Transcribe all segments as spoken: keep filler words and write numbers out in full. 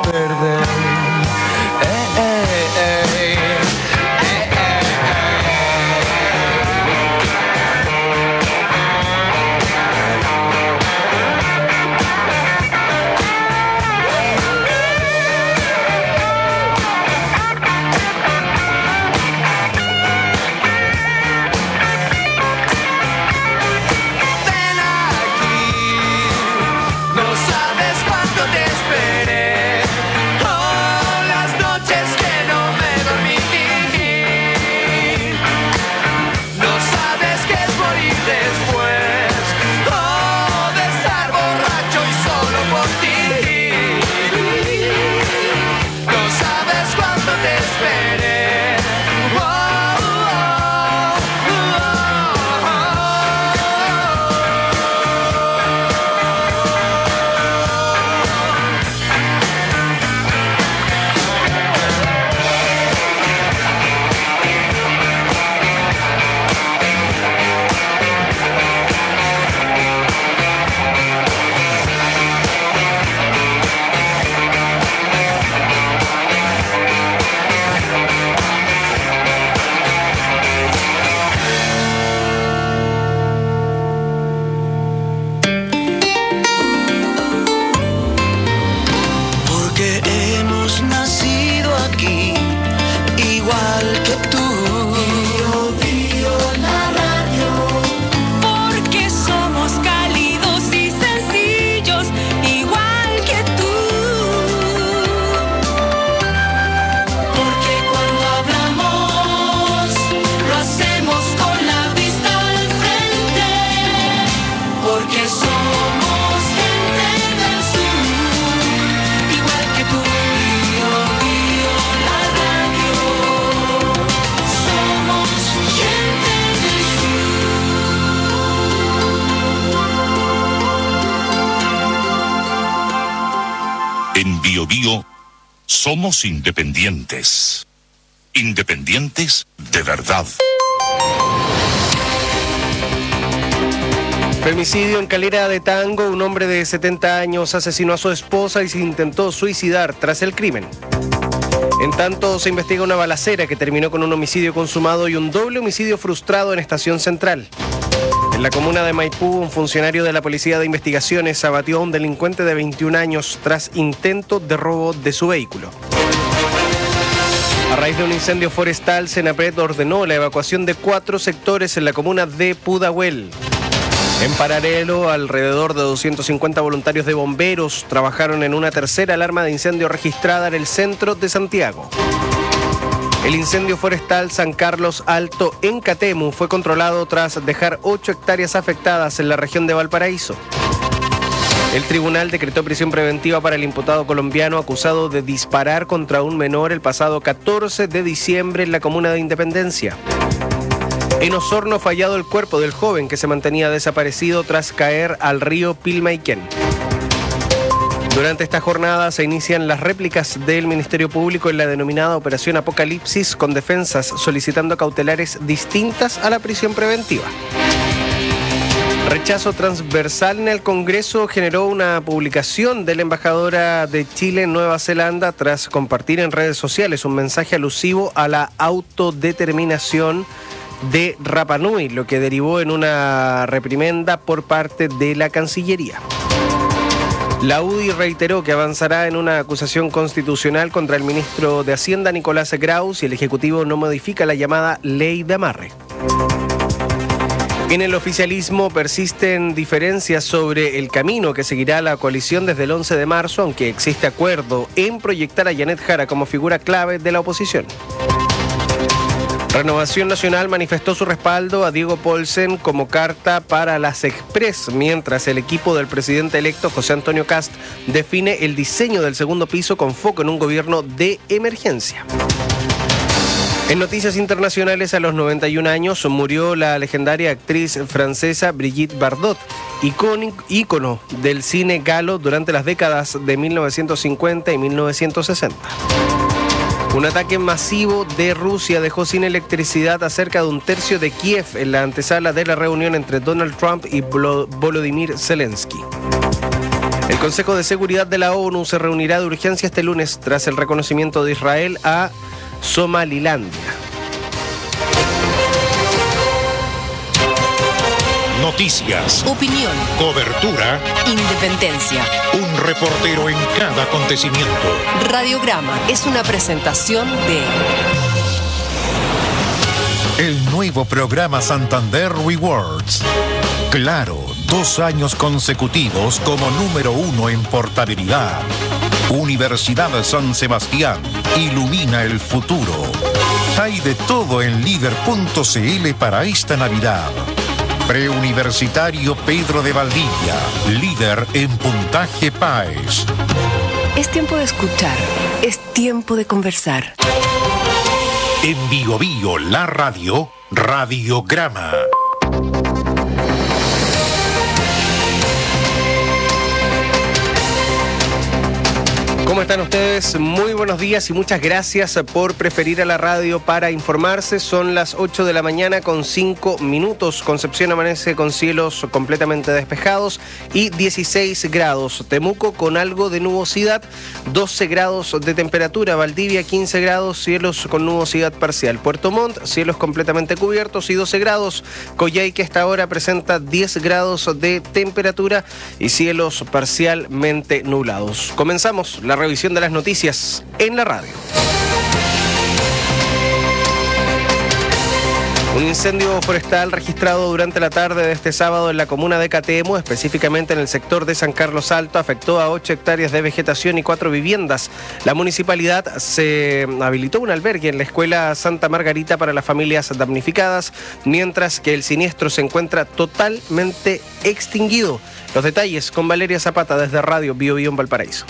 perder. Eh, eh, eh. En Bio Bio somos independientes. Independientes de verdad. Femicidio en Calera de Tango. Un hombre de setenta años asesinó a su esposa y se intentó suicidar tras el crimen. En tanto, se investiga una balacera que terminó con un homicidio consumado y un doble homicidio frustrado en Estación Central. En la comuna de Maipú, un funcionario de la Policía de Investigaciones abatió a un delincuente de veintiún años tras intento de robo de su vehículo. A raíz de un incendio forestal, Senapred ordenó la evacuación de cuatro sectores en la comuna de Pudahuel. En paralelo, alrededor de doscientos cincuenta voluntarios de bomberos trabajaron en una tercera alarma de incendio registrada en el centro de Santiago. El incendio forestal San Carlos Alto en Catemu fue controlado tras dejar ocho hectáreas afectadas en la región de Valparaíso. El tribunal decretó prisión preventiva para el imputado colombiano acusado de disparar contra un menor el pasado catorce de diciembre en la comuna de Independencia. En Osorno, fallado el cuerpo del joven que se mantenía desaparecido tras caer al río Pilmaiquén. Durante esta jornada se inician las réplicas del Ministerio Público en la denominada Operación Apocalipsis, con defensas solicitando cautelares distintas a la prisión preventiva. Rechazo transversal en el Congreso generó una publicación de la embajadora de Chile en Nueva Zelanda tras compartir en redes sociales un mensaje alusivo a la autodeterminación de Rapa Nui, lo que derivó en una reprimenda por parte de la Cancillería. La U D I reiteró que avanzará en una acusación constitucional contra el ministro de Hacienda, Nicolás Grau, si el Ejecutivo no modifica la llamada Ley de Amarre. En el oficialismo persisten diferencias sobre el camino que seguirá la coalición desde el once de marzo, aunque existe acuerdo en proyectar a Janet Jara como figura clave de la oposición. Renovación Nacional manifestó su respaldo a Diego Paulsen como carta para las Express, mientras el equipo del presidente electo José Antonio Kast define el diseño del segundo piso con foco en un gobierno de emergencia. En noticias internacionales, a los noventa y un años murió la legendaria actriz francesa Brigitte Bardot, ícono del cine galo durante las décadas de mil novecientos cincuenta y mil novecientos sesenta. Un ataque masivo de Rusia dejó sin electricidad a cerca de un tercio de Kiev en la antesala de la reunión entre Donald Trump y Volodymyr Zelensky. El Consejo de Seguridad de la ONU se reunirá de urgencia este lunes tras el reconocimiento de Israel a Somalilandia. Noticias, opinión, cobertura, independencia. Un reportero en cada acontecimiento. Radiograma es una presentación de... El nuevo programa Santander Rewards. Claro, dos años consecutivos como número uno en portabilidad. Universidad San Sebastián, ilumina el futuro. Hay de todo en líder punto c l para esta Navidad. Preuniversitario Pedro de Valdivia, líder en puntaje PAES. Es tiempo de escuchar, es tiempo de conversar. En Bio Bio, la radio, Radiograma. ¿Cómo están ustedes? Muy buenos días y muchas gracias por preferir a la radio para informarse. Son las ocho de la mañana con cinco minutos. Concepción amanece con cielos completamente despejados y dieciséis grados. Temuco con algo de nubosidad, doce grados de temperatura. Valdivia quince grados, cielos con nubosidad parcial. Puerto Montt, cielos completamente cubiertos y doce grados. Coyhaique hasta ahora presenta diez grados de temperatura y cielos parcialmente nublados. Comenzamos la revisión de las noticias en la radio. Un incendio forestal registrado durante la tarde de este sábado en la comuna de Catemo, específicamente en el sector de San Carlos Alto, afectó a ocho hectáreas de vegetación y cuatro viviendas. La municipalidad se habilitó un albergue en la escuela Santa Margarita para las familias damnificadas, mientras que el siniestro se encuentra totalmente extinguido. Los detalles con Valeria Zapata desde Radio Bio Bio en Valparaíso.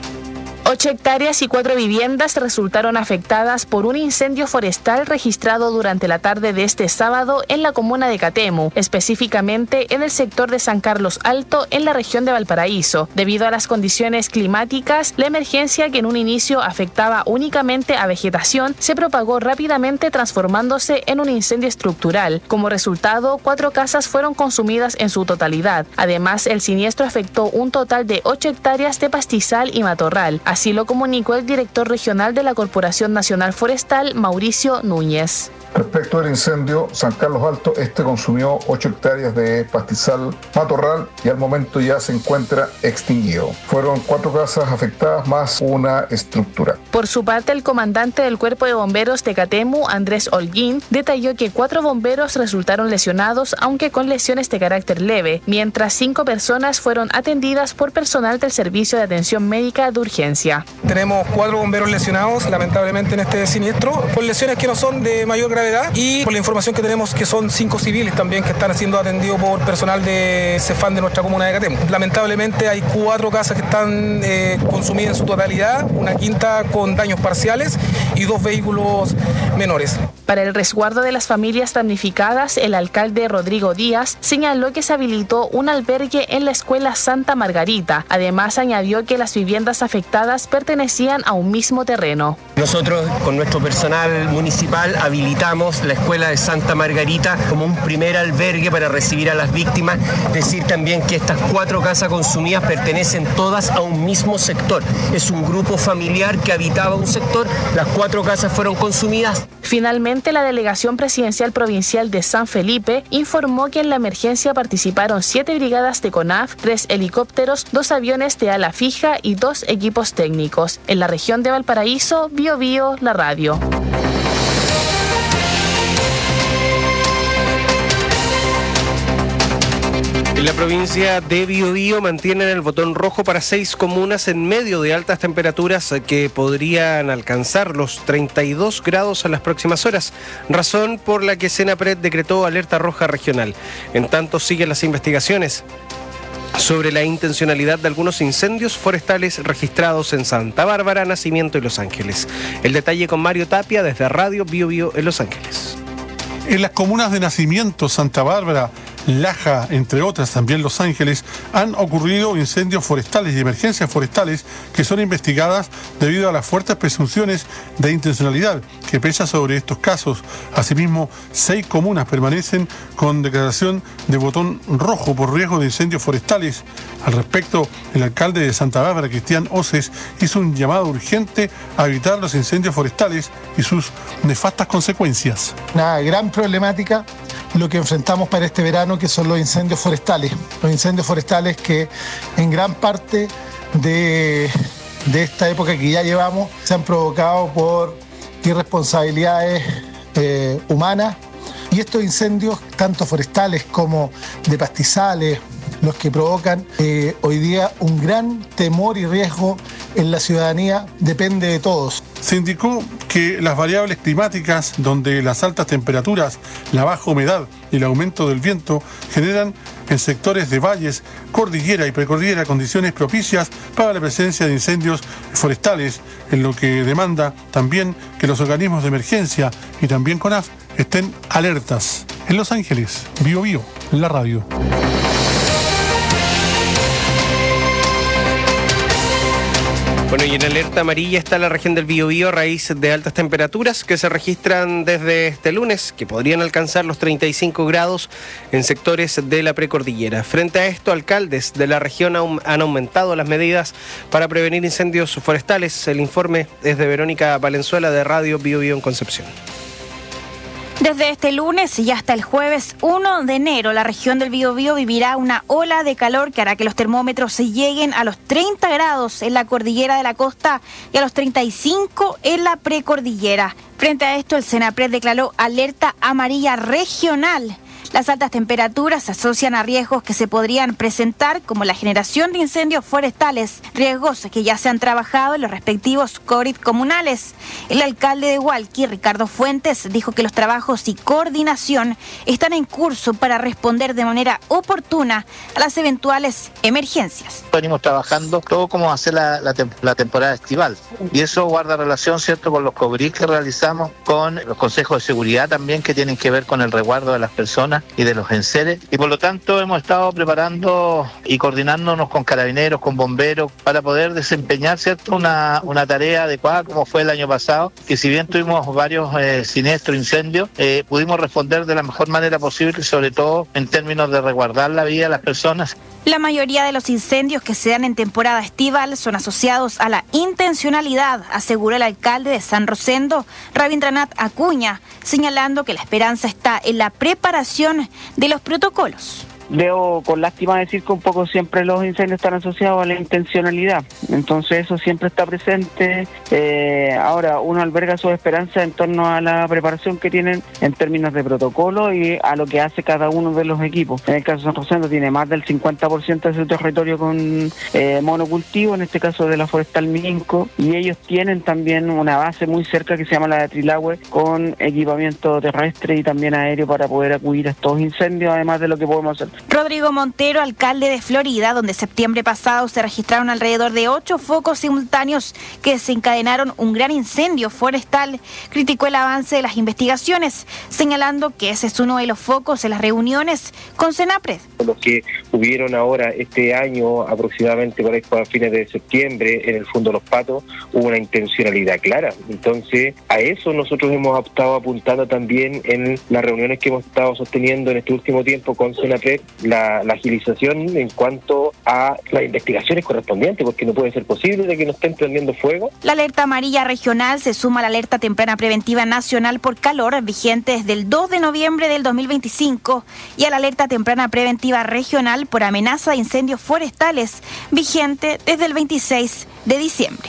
Ocho hectáreas y cuatro viviendas resultaron afectadas por un incendio forestal registrado durante la tarde de este sábado en la comuna de Catemo, específicamente en el sector de San Carlos Alto, en la región de Valparaíso. Debido a las condiciones climáticas, la emergencia, que en un inicio afectaba únicamente a vegetación, se propagó rápidamente, transformándose en un incendio estructural. Como resultado, cuatro casas fueron consumidas en su totalidad. Además, el siniestro afectó un total de ocho hectáreas de pastizal y matorral. Así lo comunicó el director regional de la Corporación Nacional Forestal, Mauricio Núñez. Respecto al incendio, San Carlos Alto, este consumió ocho hectáreas de pastizal matorral y al momento ya se encuentra extinguido. Fueron cuatro casas afectadas más una estructura. Por su parte, el comandante del Cuerpo de Bomberos de Catemo, Andrés Holguín, detalló que cuatro bomberos resultaron lesionados, aunque con lesiones de carácter leve, mientras cinco personas fueron atendidas por personal del Servicio de Atención Médica de Urgencia. Tenemos cuatro bomberos lesionados, lamentablemente, en este siniestro, por lesiones que no son de mayor gravedad, y por la información que tenemos que son cinco civiles también que están siendo atendidos por personal de CEFAM de nuestra comuna de Catemo. Lamentablemente hay cuatro casas que están eh, consumidas en su totalidad, una quinta con daños parciales y dos vehículos menores. Para el resguardo de las familias damnificadas, el alcalde Rodrigo Díaz señaló que se habilitó un albergue en la escuela Santa Margarita. Además, añadió que las viviendas afectadas pertenecían a un mismo terreno. Nosotros, con nuestro personal municipal, habilitamos la escuela de Santa Margarita como un primer albergue para recibir a las víctimas. Decir también que estas cuatro casas consumidas pertenecen todas a un mismo sector. Es un grupo familiar que habitaba un sector. Las cuatro casas fueron consumidas. Finalmente, la Delegación Presidencial Provincial de San Felipe informó que en la emergencia participaron siete brigadas de CONAF, tres helicópteros, dos aviones de ala fija y dos equipos técnicos. En la región de Valparaíso, Bio Bio, la radio. En la provincia de Biobío mantienen el botón rojo para seis comunas en medio de altas temperaturas que podrían alcanzar los treinta y dos grados en las próximas horas, razón por la que Senapred decretó alerta roja regional. En tanto, siguen las investigaciones sobre la intencionalidad de algunos incendios forestales registrados en Santa Bárbara, Nacimiento y Los Ángeles. El detalle con Mario Tapia desde Radio Bio Bio en Los Ángeles. En las comunas de Nacimiento, Santa Bárbara, Laja, entre otras, también Los Ángeles, han ocurrido incendios forestales y emergencias forestales que son investigadas debido a las fuertes presunciones de intencionalidad que pesa sobre estos casos. Asimismo, seis comunas permanecen con declaración de botón rojo por riesgo de incendios forestales. Al respecto, el alcalde de Santa Bárbara, Cristian Oces, hizo un llamado urgente a evitar los incendios forestales y sus nefastas consecuencias. Una gran problemática lo que enfrentamos para este verano, que son los incendios forestales. Los incendios forestales que en gran parte de, de esta época que ya llevamos se han provocado por irresponsabilidades eh, humanas, y estos incendios, tanto forestales como de pastizales, los que provocan eh, hoy día un gran temor y riesgo en la ciudadanía, depende de todos. Se indicó que las variables climáticas, donde las altas temperaturas, la baja humedad y el aumento del viento generan en sectores de valles, cordillera y precordillera condiciones propicias para la presencia de incendios forestales, en lo que demanda también que los organismos de emergencia y también CONAF estén alertas. En Los Ángeles, Bio Bio, la radio. Bueno, y en alerta amarilla está la región del Biobío a raíz de altas temperaturas que se registran desde este lunes, que podrían alcanzar los treinta y cinco grados en sectores de la precordillera. Frente a esto, alcaldes de la región han aumentado las medidas para prevenir incendios forestales. El informe es de Verónica Valenzuela de Radio Biobío en Concepción. Desde este lunes y hasta el jueves primero de enero, la región del Biobío vivirá una ola de calor que hará que los termómetros se lleguen a los treinta grados en la cordillera de la costa y a los treinta y cinco en la precordillera. Frente a esto, el Senapred declaró alerta amarilla regional. Las altas temperaturas se asocian a riesgos que se podrían presentar, como la generación de incendios forestales, riesgos que ya se han trabajado en los respectivos C O R I D comunales. El alcalde de Hualqui, Ricardo Fuentes, dijo que los trabajos y coordinación están en curso para responder de manera oportuna a las eventuales emergencias. Venimos trabajando todo como hacer la, la, la temporada estival, y eso guarda relación, ¿cierto?, con los C O B R I que realizamos, con los consejos de seguridad también, que tienen que ver con el resguardo de las personas y de los enseres, y por lo tanto hemos estado preparando y coordinándonos con carabineros, con bomberos, para poder desempeñar, ¿cierto?, una, una tarea adecuada, como fue el año pasado, que si bien tuvimos varios eh, siniestros, incendios, eh, pudimos responder de la mejor manera posible, sobre todo en términos de resguardar la vida de las personas. La mayoría de los incendios que se dan en temporada estival son asociados a la intencionalidad, aseguró el alcalde de San Rosendo, Rabindranath Acuña, señalando que la esperanza está en la preparación de los protocolos. Debo con lástima decir que un poco siempre los incendios están asociados a la intencionalidad, entonces eso siempre está presente. Eh, ahora uno alberga su esperanza en torno a la preparación que tienen en términos de protocolo y a lo que hace cada uno de los equipos. En el caso de San Rosendo tiene más del cincuenta por ciento de su territorio con eh, monocultivo, en este caso de la forestal Minco, y ellos tienen también una base muy cerca que se llama la de Trilahue, con equipamiento terrestre y también aéreo para poder acudir a estos incendios, además de lo que podemos hacer. Rodrigo Montero, alcalde de Florida, donde septiembre pasado se registraron alrededor de ocho focos simultáneos que desencadenaron un gran incendio forestal, criticó el avance de las investigaciones, señalando que ese es uno de los focos en las reuniones con Senapred. Los que hubieron ahora este año, aproximadamente por ahí a fines de septiembre, en el Fondo Los Patos, hubo una intencionalidad clara. Entonces, a eso nosotros hemos estado apuntando también en las reuniones que hemos estado sosteniendo en este último tiempo con Senapred, La, la agilización en cuanto a las investigaciones correspondientes, porque no puede ser posible de que no estén prendiendo fuego. La alerta amarilla regional se suma a la alerta temprana preventiva nacional por calor, vigente desde el dos de noviembre del dos mil veinticinco, y a la alerta temprana preventiva regional por amenaza de incendios forestales, vigente desde el veintiséis de diciembre.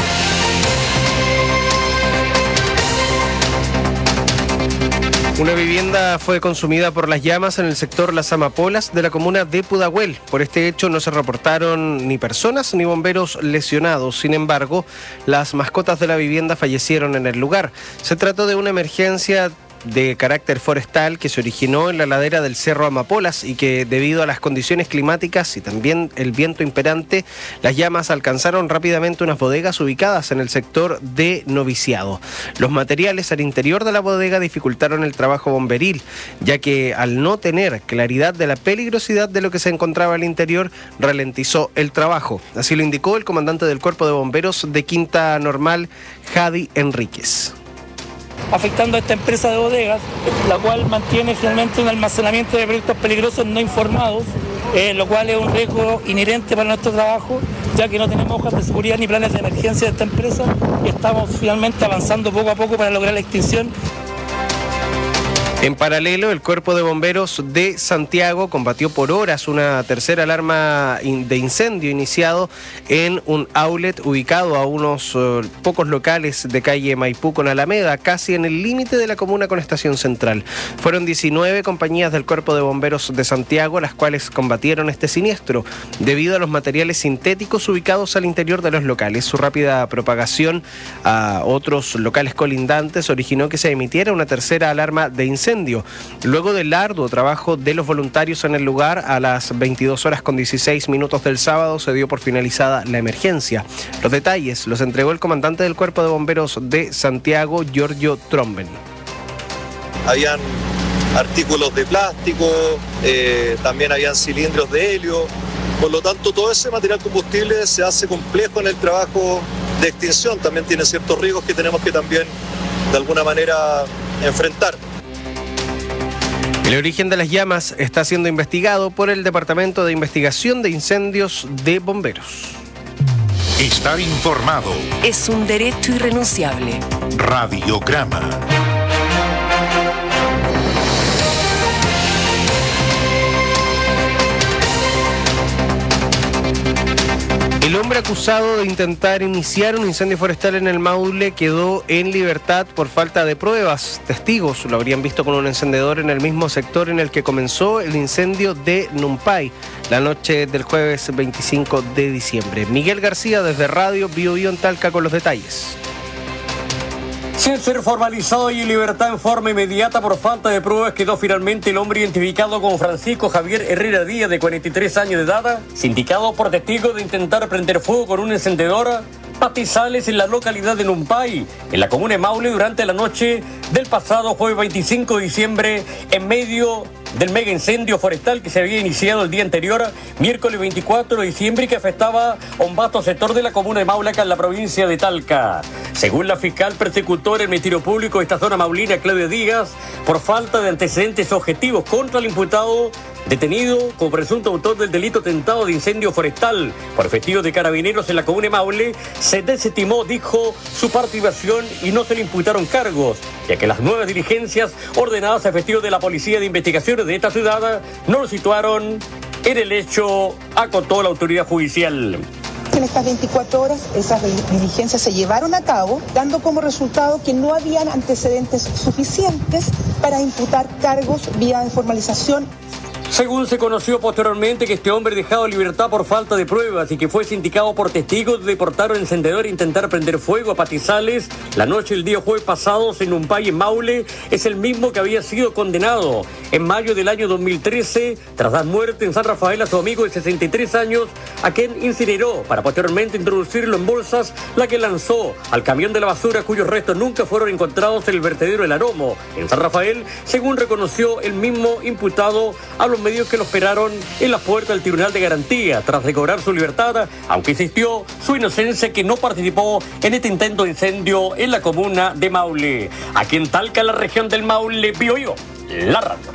Una vivienda fue consumida por las llamas en el sector Las Amapolas de la comuna de Pudahuel. Por este hecho no se reportaron ni personas ni bomberos lesionados. Sin embargo, las mascotas de la vivienda fallecieron en el lugar. Se trató de una emergencia de carácter forestal que se originó en la ladera del Cerro Amapolas y que debido a las condiciones climáticas y también el viento imperante, las llamas alcanzaron rápidamente unas bodegas ubicadas en el sector de Noviciado. Los materiales al interior de la bodega dificultaron el trabajo bomberil, ya que al no tener claridad de la peligrosidad de lo que se encontraba al interior, ralentizó el trabajo. Así lo indicó el comandante del Cuerpo de Bomberos de Quinta Normal, Jadi Enríquez. Afectando a esta empresa de bodegas, la cual mantiene finalmente un almacenamiento de productos peligrosos no informados, eh, lo cual es un riesgo inherente para nuestro trabajo, ya que no tenemos hojas de seguridad ni planes de emergencia de esta empresa y estamos finalmente avanzando poco a poco para lograr la extinción. En paralelo, el Cuerpo de Bomberos de Santiago combatió por horas una tercera alarma de incendio iniciado en un outlet ubicado a unos uh, pocos locales de calle Maipú con Alameda, casi en el límite de la comuna con Estación Central. Fueron diecinueve compañías del Cuerpo de Bomberos de Santiago las cuales combatieron este siniestro, debido a los materiales sintéticos ubicados al interior de los locales. Su rápida propagación a otros locales colindantes originó que se emitiera una tercera alarma de incendio. Luego del arduo trabajo de los voluntarios en el lugar, a las veintidós horas con dieciséis minutos del sábado se dio por finalizada la emergencia. Los detalles los entregó el comandante del Cuerpo de Bomberos de Santiago, Giorgio Tromben. Habían artículos de plástico, eh, también habían cilindros de helio, por lo tanto todo ese material combustible se hace complejo en el trabajo de extinción, también tiene ciertos riesgos que tenemos que también de alguna manera enfrentar. El origen de las llamas está siendo investigado por el Departamento de Investigación de Incendios de Bomberos. Estar informado es un derecho irrenunciable. Radiograma. El hombre acusado de intentar iniciar un incendio forestal en el Maule quedó en libertad por falta de pruebas. Testigos lo habrían visto con un encendedor en el mismo sector en el que comenzó el incendio de Numpay la noche del jueves veinticinco de diciembre. Miguel García desde Radio Bio Bio en Talca con los detalles. Sin ser formalizado y en libertad en forma inmediata por falta de pruebas, quedó finalmente el hombre identificado como Francisco Javier Herrera Díaz, de cuarenta y tres años de edad, sindicado por testigos de intentar prender fuego con una encendedora pastizales en la localidad de Numpay, en la comuna de Maule, durante la noche del pasado jueves veinticinco de diciembre, en medio del mega incendio forestal que se había iniciado el día anterior, miércoles veinticuatro de diciembre, y que afectaba a un vasto sector de la comuna de Maule, acá en la provincia de Talca. Según la fiscal persecutora del Ministerio Público de esta zona maulina, Claudia Díaz, por falta de antecedentes objetivos contra el imputado detenido como presunto autor del delito tentado de incendio forestal por efectivos de carabineros en la comuna de Maule, se desestimó, dijo, su participación y no se le imputaron cargos, ya que las nuevas diligencias ordenadas a efectivos de la Policía de Investigaciones de esta ciudad no lo situaron en el hecho, acotó la autoridad judicial. En estas veinticuatro horas esas diligencias se llevaron a cabo, dando como resultado que no habían antecedentes suficientes para imputar cargos vía de formalización. Según se conoció posteriormente que este hombre dejado en libertad por falta de pruebas y que fue sindicado por testigos de portar un encendedor e intentar prender fuego a pastizales la noche del día jueves pasado en Numpay, en Maule, es el mismo que había sido condenado en mayo del año dos mil trece tras dar muerte en San Rafael a su amigo de sesenta y tres años, a quien incineró para posteriormente introducirlo en bolsas, la que lanzó al camión de la basura, cuyos restos nunca fueron encontrados en el vertedero El Aromo, en San Rafael, según reconoció el mismo imputado a los medios que lo esperaron en las puertas del Tribunal de Garantía tras recobrar su libertad, aunque insistió su inocencia, que no participó en este intento de incendio en la comuna de Maule. Aquí en Talca, la región del Maule, Bio Bio, la radio.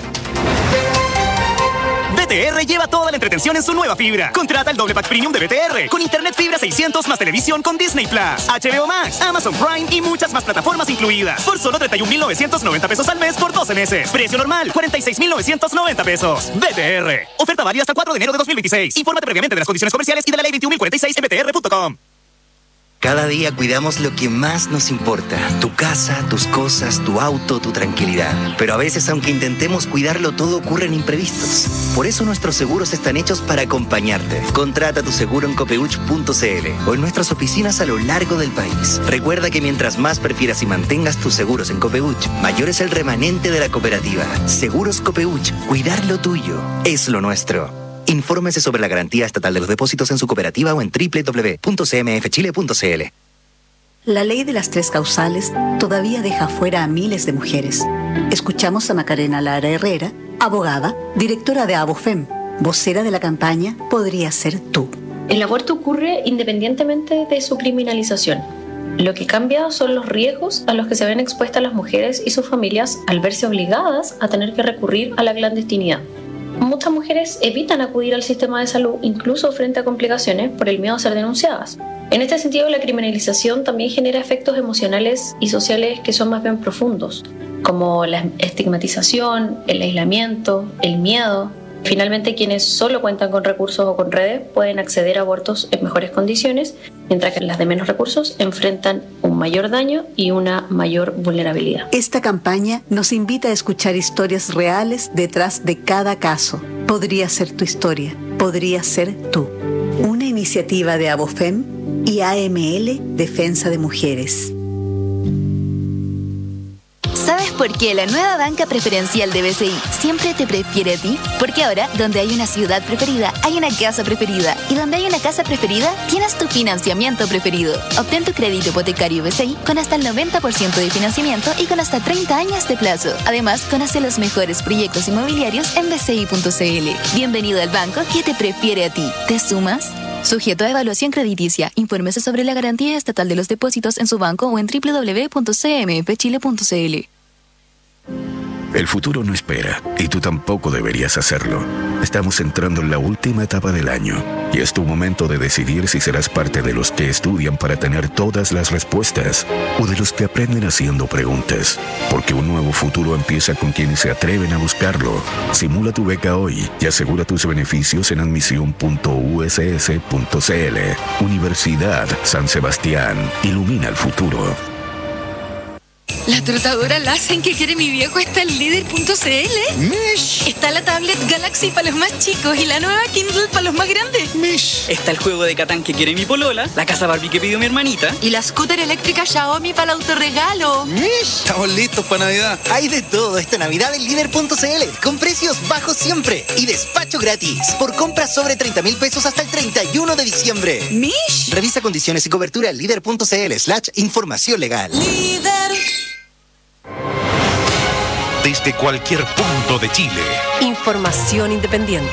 B T R lleva toda la entretención en su nueva fibra. Contrata el doble pack premium de B T R con internet fibra seiscientos más televisión con Disney Plus, H B O Max, Amazon Prime y muchas más plataformas incluidas. Por solo treinta y un mil novecientos noventa pesos al mes por doce meses. Precio normal, cuarenta y seis mil novecientos noventa pesos. B T R. Oferta válida hasta el cuatro de enero de dos mil veintiséis. Infórmate previamente de las condiciones comerciales y de la ley veintiún mil cuarenta y seis en b t r punto com. Cada día cuidamos lo que más nos importa. Tu casa, tus cosas, tu auto, tu tranquilidad. Pero a veces, aunque intentemos cuidarlo todo, ocurren imprevistos. Por eso nuestros seguros están hechos para acompañarte. Contrata tu seguro en copeuch punto c l o en nuestras oficinas a lo largo del país. Recuerda que mientras más prefieras y mantengas tus seguros en Copeuch, mayor es el remanente de la cooperativa. Seguros Copeuch. Cuidar lo tuyo es lo nuestro. Infórmese sobre la garantía estatal de los depósitos en su cooperativa o en doble u doble u doble u punto c m f chile punto c l. La ley de las tres causales todavía deja fuera a miles de mujeres. Escuchamos a Macarena Lara Herrera, abogada, directora de ABOFEM, vocera de la campaña Podría Ser Tú. El aborto ocurre independientemente de su criminalización. Lo que cambia son los riesgos a los que se ven expuestas las mujeres y sus familias al verse obligadas a tener que recurrir a la clandestinidad. Muchas mujeres evitan acudir al sistema de salud incluso frente a complicaciones por el miedo a ser denunciadas. En este sentido, la criminalización también genera efectos emocionales y sociales que son más bien profundos, como la estigmatización, el aislamiento, el miedo. Finalmente, quienes solo cuentan con recursos o con redes pueden acceder a abortos en mejores condiciones, mientras que las de menos recursos enfrentan un mayor daño y una mayor vulnerabilidad. Esta campaña nos invita a escuchar historias reales detrás de cada caso. Podría ser tu historia, podría ser tú. Una iniciativa de ABOFEM y A M L Defensa de Mujeres. ¿Sabes por qué la nueva banca preferencial de B C I siempre te prefiere a ti? Porque ahora, donde hay una ciudad preferida, hay una casa preferida. Y donde hay una casa preferida, tienes tu financiamiento preferido. Obtén tu crédito hipotecario B C I con hasta el noventa por ciento de financiamiento y con hasta treinta años de plazo. Además, conoce los mejores proyectos inmobiliarios en b c i punto c l. Bienvenido al banco que te prefiere a ti. ¿Te sumas? Sujeto a evaluación crediticia. Infórmese sobre la garantía estatal de los depósitos en su banco o en doble u doble u doble u punto c m f chile punto c l. El futuro no espera, y tú tampoco deberías hacerlo. Estamos entrando en la última etapa del año, y es tu momento de decidir si serás parte de los que estudian para tener todas las respuestas, o de los que aprenden haciendo preguntas. Porque un nuevo futuro empieza con quienes se atreven a buscarlo. Simula tu beca hoy y asegura tus beneficios en admisión punto u s s punto c l. Universidad San Sebastián. Ilumina el futuro. La trotadora Lassen que quiere mi viejo está en líder punto c l. Mish. Está la tablet Galaxy para los más chicos y la nueva Kindle para los más grandes. Mish. Está el juego de Catán que quiere mi polola, la casa Barbie que pidió mi hermanita. Y la scooter eléctrica Xiaomi para el autorregalo. Mish. Estamos listos para Navidad. Hay de todo esta Navidad en líder punto c l, con precios bajos siempre y despacho gratis. Por compras sobre treinta mil pesos hasta el treinta y uno de diciembre. Mish. Revisa condiciones y cobertura en líder punto c l slash información legal. Líder. Desde cualquier punto de Chile. Información independiente.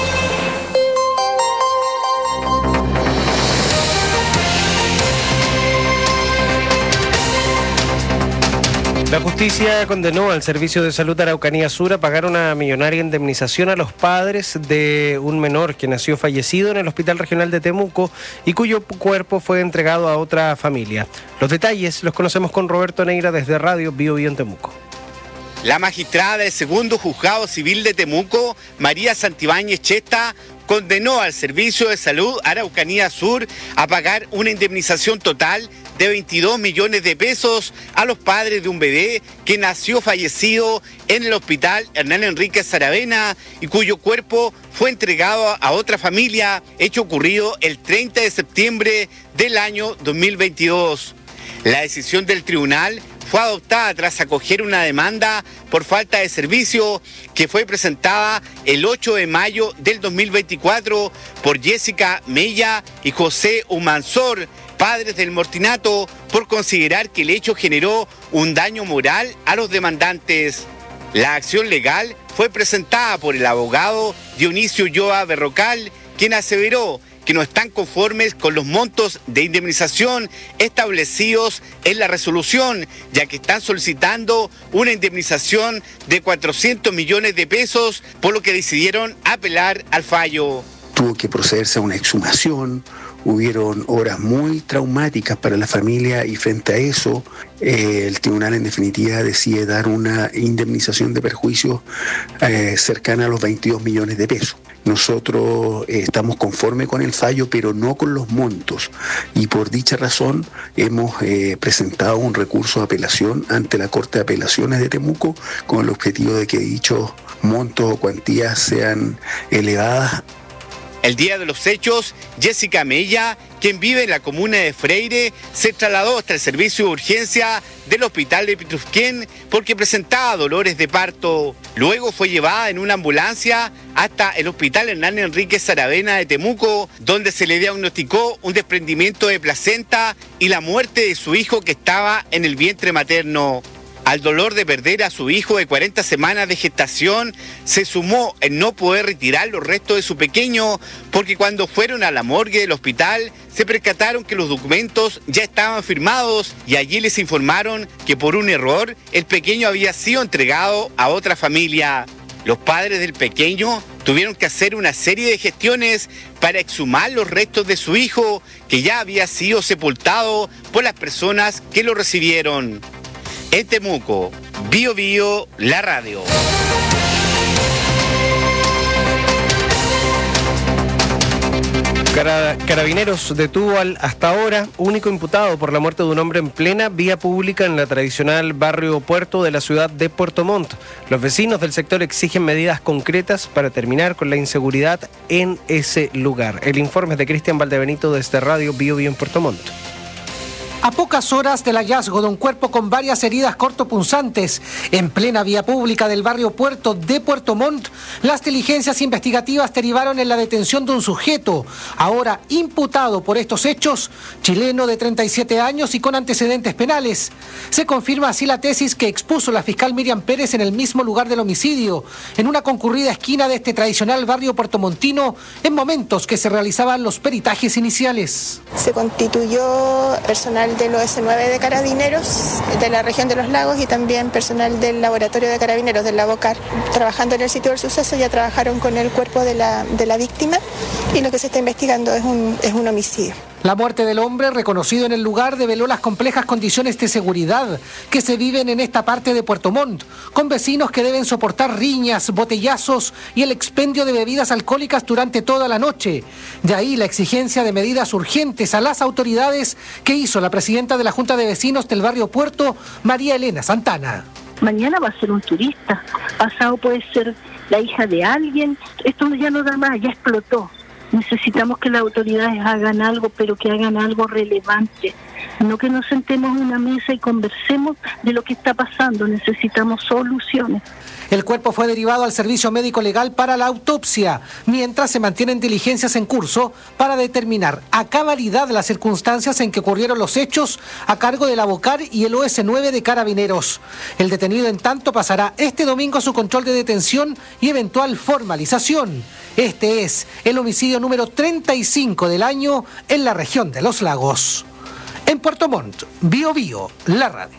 La justicia condenó al Servicio de Salud Araucanía Sur a pagar una millonaria indemnización a los padres de un menor que nació fallecido en el Hospital Regional de Temuco y cuyo cuerpo fue entregado a otra familia. Los detalles los conocemos con Roberto Neira desde Radio Bio Bio en Temuco. La magistrada del segundo juzgado civil de Temuco, María Santibáñez Chesta, condenó al Servicio de Salud Araucanía Sur a pagar una indemnización total de veintidós millones de pesos a los padres de un bebé que nació fallecido en el Hospital Hernán Enríquez Saravena y cuyo cuerpo fue entregado a otra familia, hecho ocurrido el treinta de septiembre del año dos mil veintidós. La decisión del tribunal fue adoptada tras acoger una demanda por falta de servicio que fue presentada el ocho de mayo del dos mil veinticuatro por Jessica Mella y José Humansor, padres del mortinato, por considerar que el hecho generó un daño moral a los demandantes. La acción legal fue presentada por el abogado Dionisio Ulloa Berrocal, quien aseveró que no están conformes con los montos de indemnización establecidos en la resolución, ya que están solicitando una indemnización de cuatrocientos millones de pesos, por lo que decidieron apelar al fallo. Tuvo que procederse a una exhumación, hubieron horas muy traumáticas para la familia y frente a eso eh, el tribunal en definitiva decide dar una indemnización de perjuicios eh, cercana a los veintidós millones de pesos. Nosotros eh, estamos conformes con el fallo, pero no con los montos, y por dicha razón hemos eh, presentado un recurso de apelación ante la Corte de Apelaciones de Temuco con el objetivo de que dichos montos o cuantías sean elevadas. El día de los hechos, Jessica Mella, quien vive en la comuna de Freire, se trasladó hasta el servicio de urgencia del hospital de Pitrufquén porque presentaba dolores de parto. Luego fue llevada en una ambulancia hasta el hospital Hernán Enríquez Saravena de Temuco, donde se le diagnosticó un desprendimiento de placenta y la muerte de su hijo que estaba en el vientre materno. Al dolor de perder a su hijo de cuarenta semanas de gestación, se sumó el no poder retirar los restos de su pequeño, porque cuando fueron a la morgue del hospital, se percataron que los documentos ya estaban firmados y allí les informaron que por un error, el pequeño había sido entregado a otra familia. Los padres del pequeño tuvieron que hacer una serie de gestiones para exhumar los restos de su hijo, que ya había sido sepultado por las personas que lo recibieron. En Temuco, Bio Bio, la radio. Carabineros detuvo al hasta ahora único imputado por la muerte de un hombre en plena vía pública en la tradicional barrio Puerto de la ciudad de Puerto Montt. Los vecinos del sector exigen medidas concretas para terminar con la inseguridad en ese lugar. El informe es de Cristian Valdebenito desde Radio Bio Bio en Puerto Montt. A pocas horas del hallazgo de un cuerpo con varias heridas cortopunzantes en plena vía pública del barrio Puerto de Puerto Montt, las diligencias investigativas derivaron en la detención de un sujeto, ahora imputado por estos hechos, chileno de treinta y siete años y con antecedentes penales. Se confirma así la tesis que expuso la fiscal Miriam Pérez en el mismo lugar del homicidio, en una concurrida esquina de este tradicional barrio puertomontino, en momentos que se realizaban los peritajes iniciales. Se constituyó personal del O S nueve de Carabineros de la región de los Lagos y también personal del laboratorio de Carabineros del Labocar. Trabajando en el sitio del suceso ya trabajaron con el cuerpo de la, de la víctima y lo que se está investigando es un, es un homicidio. La muerte del hombre, reconocido en el lugar, develó las complejas condiciones de seguridad que se viven en esta parte de Puerto Montt, con vecinos que deben soportar riñas, botellazos y el expendio de bebidas alcohólicas durante toda la noche. De ahí la exigencia de medidas urgentes a las autoridades que hizo la presidenta de la Junta de Vecinos del barrio Puerto, María Elena Santana. Mañana va a ser un turista, pasado puede ser la hija de alguien, esto ya no da más, ya explotó. Necesitamos que las autoridades hagan algo, pero que hagan algo relevante. No que nos sentemos en una mesa y conversemos de lo que está pasando. Necesitamos soluciones. El cuerpo fue derivado al servicio médico legal para la autopsia, mientras se mantienen diligencias en curso para determinar a cabalidad las circunstancias en que ocurrieron los hechos a cargo del Labocar y el O S nueve de Carabineros. El detenido, en tanto, pasará este domingo su control de detención y eventual formalización. Este es el homicidio número treinta y cinco del año en la región de los Lagos. En Puerto Montt, Bio Bio, la radio.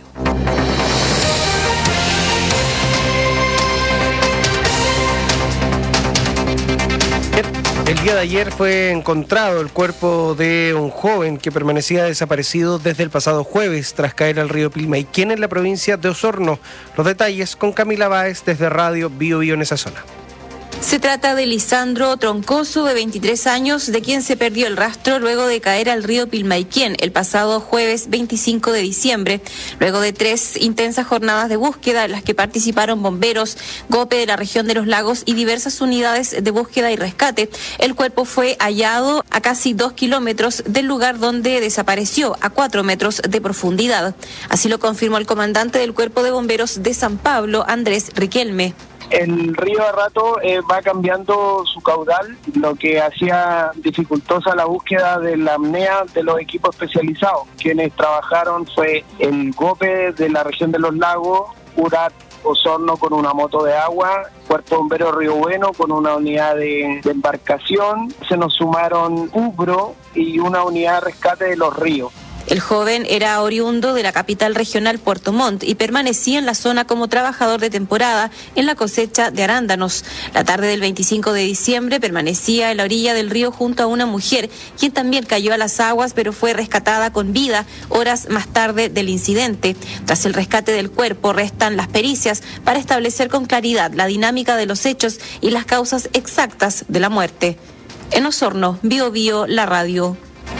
El día de ayer fue encontrado el cuerpo de un joven que permanecía desaparecido desde el pasado jueves tras caer al río Pilmaiquén en la provincia de Osorno. Los detalles con Camila Báez desde Radio Bio Bio en esa zona. Se trata de Lisandro Troncoso, de veintitrés años, de quien se perdió el rastro luego de caer al río Pilmaiquén el pasado jueves veinticinco de diciembre, luego de tres intensas jornadas de búsqueda en las que participaron bomberos, GOPE de la región de los Lagos y diversas unidades de búsqueda y rescate. El cuerpo fue hallado a casi dos kilómetros del lugar donde desapareció, a cuatro metros de profundidad. Así lo confirmó el comandante del Cuerpo de Bomberos de San Pablo, Andrés Riquelme. El río a rato eh, va cambiando su caudal, lo que hacía dificultosa la búsqueda de la apnea de los equipos especializados. Quienes trabajaron fue el GOPE de la región de los Lagos, URAT Osorno con una moto de agua, Cuerpo Bombero Río Bueno con una unidad de, de embarcación, se nos sumaron UBRO y una unidad de rescate de los ríos. El joven era oriundo de la capital regional Puerto Montt y permanecía en la zona como trabajador de temporada en la cosecha de arándanos. La tarde del veinticinco de diciembre permanecía en la orilla del río junto a una mujer, quien también cayó a las aguas, pero fue rescatada con vida horas más tarde del incidente. Tras el rescate del cuerpo, restan las pericias para establecer con claridad la dinámica de los hechos y las causas exactas de la muerte. En Osorno, Bio Bio, la radio.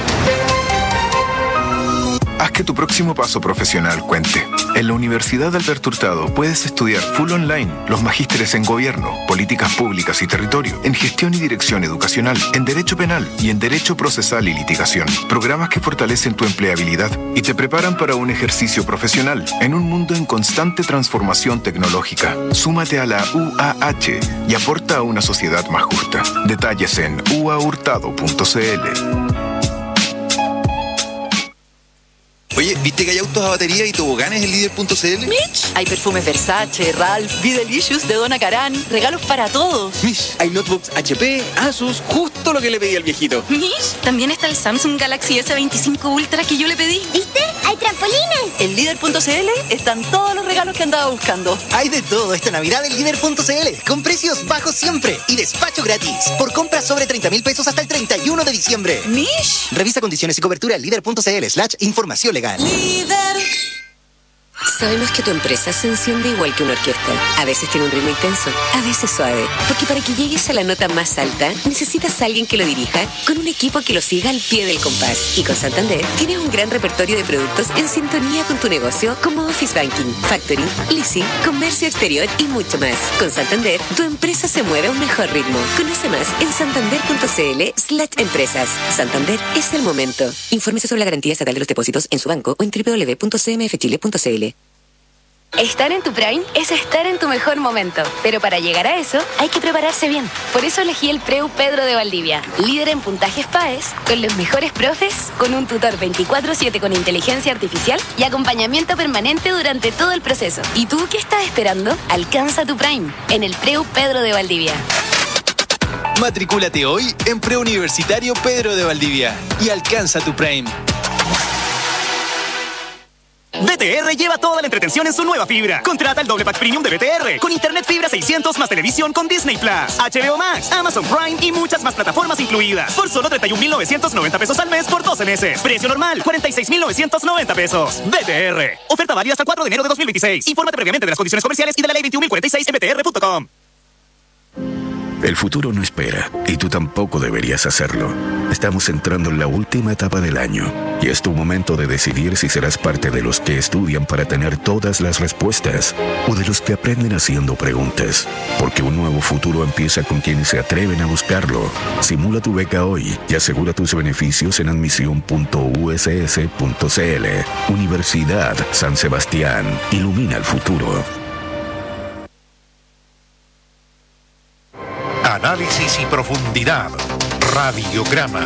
Haz que tu próximo paso profesional cuente. En la Universidad Alberto Hurtado puedes estudiar full online los magísteres en Gobierno, Políticas Públicas y Territorio, en Gestión y Dirección Educacional, en Derecho Penal y en Derecho Procesal y Litigación. Programas que fortalecen tu empleabilidad y te preparan para un ejercicio profesional en un mundo en constante transformación tecnológica. Súmate a la U A H y aporta a una sociedad más justa. Detalles en u a hurtado punto c l. Oye, ¿viste que hay autos a batería y toboganes en líder punto c l? Mitch, hay perfumes Versace, Ralph, Be Delicious de Donna Karan, regalos para todos. Mitch, hay notebooks H P, Asus, justo lo que le pedí al viejito. Mitch, también está el Samsung Galaxy S veinticinco Ultra que yo le pedí. ¿Viste? ¡Hay trampolines! En líder punto c l están todos los regalos que andaba buscando. Hay de todo esta Navidad en líder punto c l, con precios bajos siempre y despacho gratis. Por compras sobre treinta mil pesos hasta el treinta y uno de diciembre. Mish. Revisa condiciones y cobertura en líder punto c l slash información legal. Líder. Sabemos que tu empresa se enciende igual que una orquesta. A veces tiene un ritmo intenso, a veces suave. Porque para que llegues a la nota más alta, necesitas a alguien que lo dirija con un equipo que lo siga al pie del compás. Y con Santander, tienes un gran repertorio de productos en sintonía con tu negocio, como Office Banking, Factoring, Leasing, Comercio Exterior y mucho más. Con Santander, tu empresa se mueve a un mejor ritmo. Conoce más en santander punto c l slash empresas. Santander es el momento. Infórmese sobre la garantía estatal de los depósitos en su banco o en doble u doble u doble u punto c m f chile punto c l. Estar en tu prime es estar en tu mejor momento, pero para llegar a eso hay que prepararse bien. Por eso elegí el Preu Pedro de Valdivia, líder en puntajes P A E S, con los mejores profes, con un tutor veinticuatro siete con inteligencia artificial y acompañamiento permanente durante todo el proceso. ¿Y tú qué estás esperando? Alcanza tu prime en el Preu Pedro de Valdivia. Matricúlate hoy en Preuniversitario Pedro de Valdivia y alcanza tu prime. B T R lleva toda la entretención en su nueva fibra. Contrata el doble pack premium de B T R con internet fibra seiscientos más televisión con Disney Plus, H B O Max, Amazon Prime y muchas más plataformas incluidas. Por solo treinta y un mil novecientos noventa pesos al mes por doce meses. Precio normal, cuarenta y seis mil novecientos noventa pesos. B T R. Oferta válida hasta el cuatro de enero de dos mil veintiséis. Infórmate previamente de las condiciones comerciales y de la ley veintiún mil cuarenta y seis en b t r punto com. El futuro no espera, y tú tampoco deberías hacerlo. Estamos entrando en la última etapa del año, y es tu momento de decidir si serás parte de los que estudian para tener todas las respuestas, o de los que aprenden haciendo preguntas. Porque un nuevo futuro empieza con quienes se atreven a buscarlo. Simula tu beca hoy y asegura tus beneficios en admisión punto u s s punto c l. Universidad San Sebastián. Ilumina el futuro. Análisis y profundidad. Radiograma.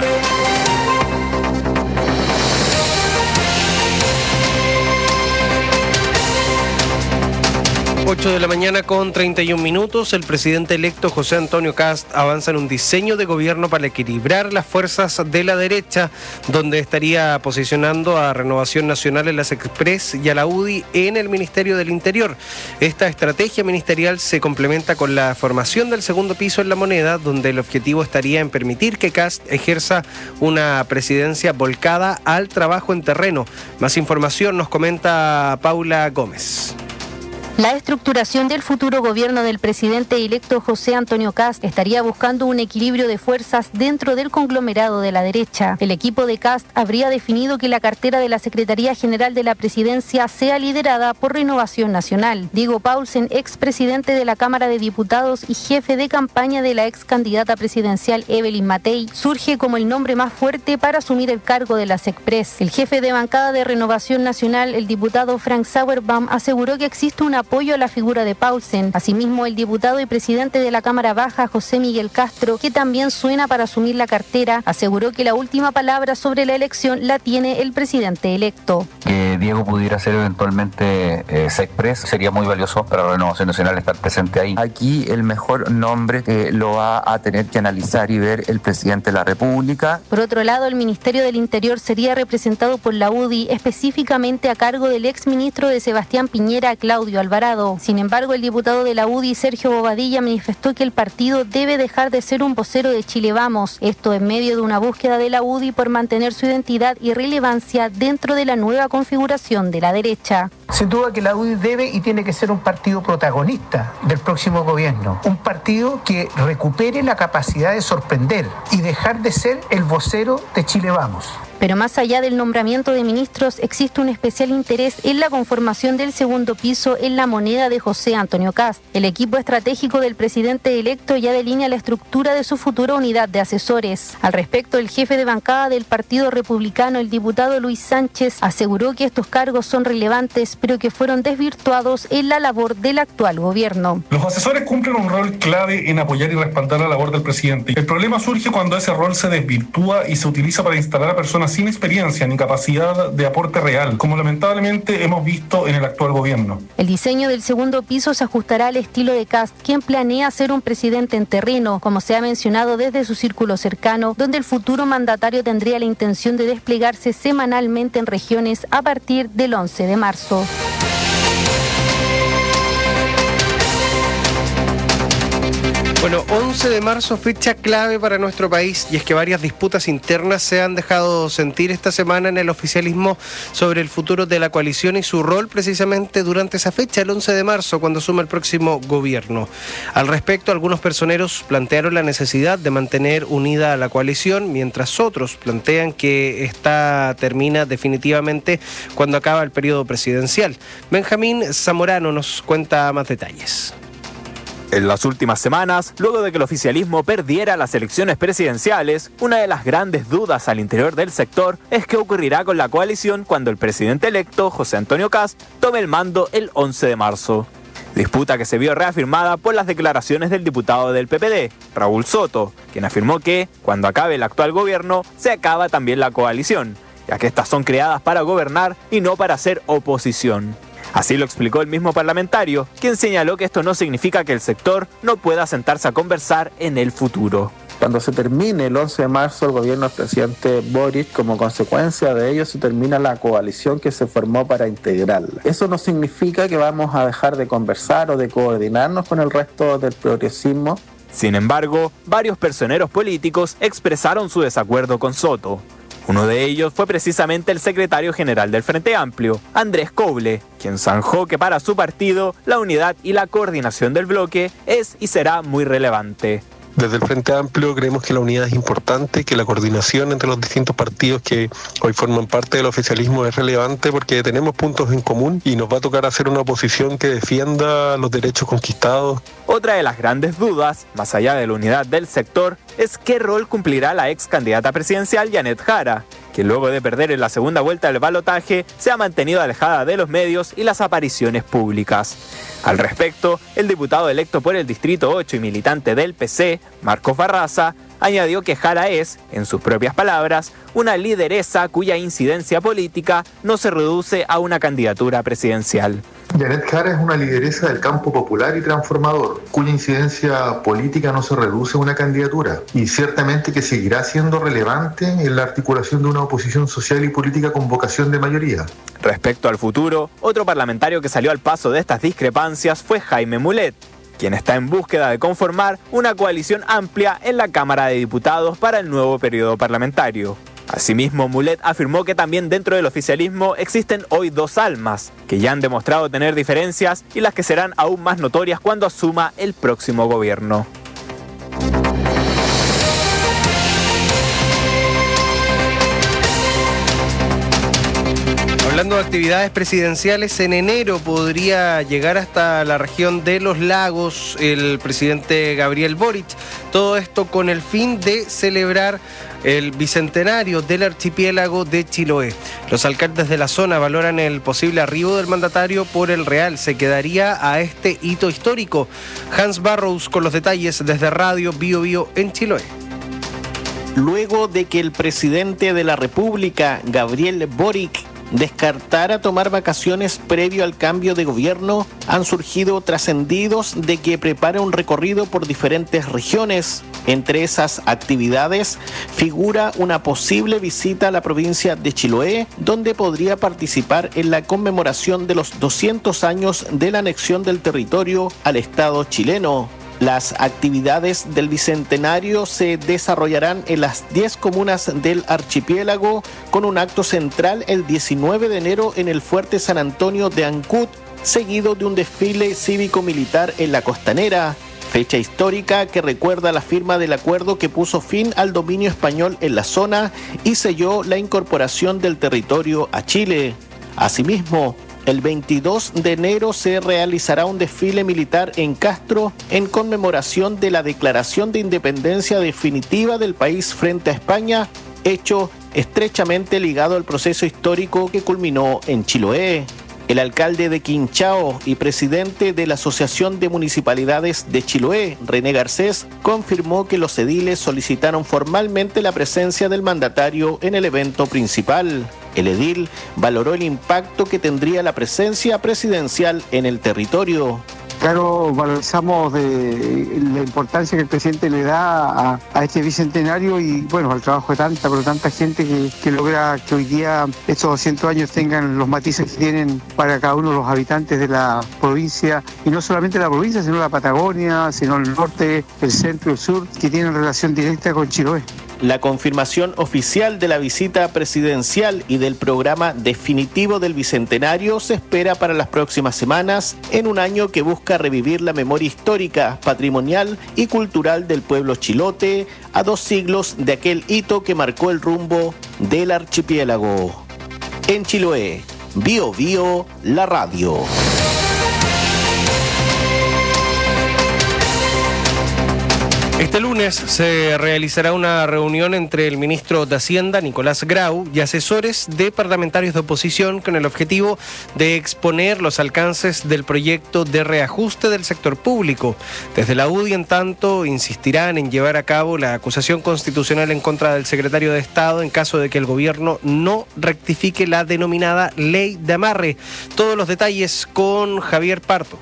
ocho de la mañana con treinta y un minutos. El presidente electo José Antonio Kast avanza en un diseño de gobierno para equilibrar las fuerzas de la derecha, donde estaría posicionando a Renovación Nacional en las Express y a la U D I en el Ministerio del Interior. Esta estrategia ministerial se complementa con la formación del segundo piso en La Moneda, donde el objetivo estaría en permitir que Kast ejerza una presidencia volcada al trabajo en terreno. Más información nos comenta Paula Gómez. La estructuración del futuro gobierno del presidente electo José Antonio Kast estaría buscando un equilibrio de fuerzas dentro del conglomerado de la derecha. El equipo de Kast habría definido que la cartera de la Secretaría General de la Presidencia sea liderada por Renovación Nacional. Diego Paulsen, expresidente de la Cámara de Diputados y jefe de campaña de la ex candidata presidencial Evelyn Matei, surge como el nombre más fuerte para asumir el cargo de la SECPRES. El jefe de bancada de Renovación Nacional, el diputado Frank Sauerbaum, aseguró que existe una apoyo a la figura de Paulsen. Asimismo, el diputado y presidente de la Cámara Baja, José Miguel Castro, que también suena para asumir la cartera, aseguró que la última palabra sobre la elección la tiene el presidente electo. Que Diego pudiera ser eventualmente eh, SECPRES sería muy valioso para la Renovación Nacional estar presente ahí. Aquí el mejor nombre que lo va a tener que analizar y ver el presidente de la República. Por otro lado, el Ministerio del Interior sería representado por la U D I, específicamente a cargo del exministro de Sebastián Piñera, Claudio Alvarado. Sin embargo, el diputado de la U D I, Sergio Bobadilla, manifestó que el partido debe dejar de ser un vocero de Chile Vamos. Esto en medio de una búsqueda de la U D I por mantener su identidad y relevancia dentro de la nueva configuración de la derecha. Sin duda que la U D I debe y tiene que ser un partido protagonista del próximo gobierno. Un partido que recupere la capacidad de sorprender y dejar de ser el vocero de Chile Vamos. Pero más allá del nombramiento de ministros, existe un especial interés en la conformación del segundo piso en la moneda de José Antonio Kast. El equipo estratégico del presidente electo ya delinea la estructura de su futura unidad de asesores. Al respecto, el jefe de bancada del Partido Republicano, el diputado Luis Sánchez, aseguró que estos cargos son relevantes, pero que fueron desvirtuados en la labor del actual gobierno. Los asesores cumplen un rol clave en apoyar y respaldar la labor del presidente. El problema surge cuando ese rol se desvirtúa y se utiliza para instalar a personas sin experiencia ni capacidad de aporte real, como lamentablemente hemos visto en el actual gobierno. El diseño del segundo piso se ajustará al estilo de Kast, quien planea ser un presidente en terreno, como se ha mencionado desde su círculo cercano, donde el futuro mandatario tendría la intención de desplegarse semanalmente en regiones a partir del once de marzo. Bueno, once de marzo, fecha clave para nuestro país, y es que varias disputas internas se han dejado sentir esta semana en el oficialismo sobre el futuro de la coalición y su rol precisamente durante esa fecha, el once de marzo, cuando asume el próximo gobierno. Al respecto, algunos personeros plantearon la necesidad de mantener unida a la coalición, mientras otros plantean que esta termina definitivamente cuando acaba el periodo presidencial. Benjamín Zamorano nos cuenta más detalles. En las últimas semanas, luego de que el oficialismo perdiera las elecciones presidenciales, una de las grandes dudas al interior del sector es qué ocurrirá con la coalición cuando el presidente electo, José Antonio Kast, tome el mando el once de marzo. Disputa que se vio reafirmada por las declaraciones del diputado del P P D, Raúl Soto, quien afirmó que, cuando acabe el actual gobierno, se acaba también la coalición, ya que estas son creadas para gobernar y no para hacer oposición. Así lo explicó el mismo parlamentario, quien señaló que esto no significa que el sector no pueda sentarse a conversar en el futuro. Cuando se termine el once de marzo el gobierno del presidente Boric, como consecuencia de ello se termina la coalición que se formó para integrarla. Eso no significa que vamos a dejar de conversar o de coordinarnos con el resto del progresismo. Sin embargo, varios personeros políticos expresaron su desacuerdo con Soto. Uno de ellos fue precisamente el secretario general del Frente Amplio, Andrés Coble, quien zanjó que para su partido la unidad y la coordinación del bloque es y será muy relevante. Desde el Frente Amplio creemos que la unidad es importante, que la coordinación entre los distintos partidos que hoy forman parte del oficialismo es relevante porque tenemos puntos en común y nos va a tocar hacer una oposición que defienda los derechos conquistados. Otra de las grandes dudas, más allá de la unidad del sector, es qué rol cumplirá la ex candidata presidencial Janet Jara, que luego de perder en la segunda vuelta del balotaje se ha mantenido alejada de los medios y las apariciones públicas. Al respecto, el diputado electo por el Distrito ocho y militante del P C, Marcos Barraza, añadió que Jara es, en sus propias palabras, una lideresa cuya incidencia política no se reduce a una candidatura presidencial. Janet Jara es una lideresa del campo popular y transformador, cuya incidencia política no se reduce a una candidatura, y ciertamente que seguirá siendo relevante en la articulación de una oposición social y política con vocación de mayoría. Respecto al futuro, otro parlamentario que salió al paso de estas discrepancias fue Jaime Mulet, quien está en búsqueda de conformar una coalición amplia en la Cámara de Diputados para el nuevo periodo parlamentario. Asimismo, Mulet afirmó que también dentro del oficialismo existen hoy dos almas, que ya han demostrado tener diferencias y las que serán aún más notorias cuando asuma el próximo gobierno. Hablando Hablando de actividades presidenciales, en enero podría llegar hasta la región de Los Lagos el presidente Gabriel Boric. Todo esto con el fin de celebrar el bicentenario del archipiélago de Chiloé. Los alcaldes de la zona valoran el posible arribo del mandatario por el Real. Se quedaría a este hito histórico. Hans Barrows con los detalles desde Radio Bio Bio en Chiloé. Luego de que el presidente de la República, Gabriel Boric, descartara tomar vacaciones previo al cambio de gobierno, han surgido trascendidos de que prepara un recorrido por diferentes regiones. Entre esas actividades figura una posible visita a la provincia de Chiloé, donde podría participar en la conmemoración de los doscientos años de la anexión del territorio al Estado chileno. Las actividades del Bicentenario se desarrollarán en las diez comunas del archipiélago, con un acto central el diecinueve de enero en el Fuerte San Antonio de Ancud, seguido de un desfile cívico-militar en la Costanera, fecha histórica que recuerda la firma del acuerdo que puso fin al dominio español en la zona y selló la incorporación del territorio a Chile. Asimismo, el veintidós de enero se realizará un desfile militar en Castro en conmemoración de la declaración de independencia definitiva del país frente a España, hecho estrechamente ligado al proceso histórico que culminó en Chiloé. El alcalde de Quinchao y presidente de la Asociación de Municipalidades de Chiloé, René Garcés, confirmó que los ediles solicitaron formalmente la presencia del mandatario en el evento principal. El edil valoró el impacto que tendría la presencia presidencial en el territorio. Claro, valorizamos de la importancia que el presidente le da a, a este bicentenario y bueno, al trabajo de tanta, pero tanta gente que, que logra que hoy día estos doscientos años tengan los matices que tienen para cada uno de los habitantes de la provincia, y no solamente la provincia, sino la Patagonia, sino el norte, el centro y el sur, que tienen relación directa con Chiloé. La confirmación oficial de la visita presidencial y del programa definitivo del Bicentenario se espera para las próximas semanas, en un año que busca revivir la memoria histórica, patrimonial y cultural del pueblo chilote a dos siglos de aquel hito que marcó el rumbo del archipiélago. En Chiloé, Bio Bio, la radio. Este lunes se realizará una reunión entre el ministro de Hacienda, Nicolás Grau, y asesores de parlamentarios de oposición con el objetivo de exponer los alcances del proyecto de reajuste del sector público. Desde la U D I, en tanto, insistirán en llevar a cabo la acusación constitucional en contra del secretario de Estado en caso de que el gobierno no rectifique la denominada ley de amarre. Todos los detalles con Javier Pardo.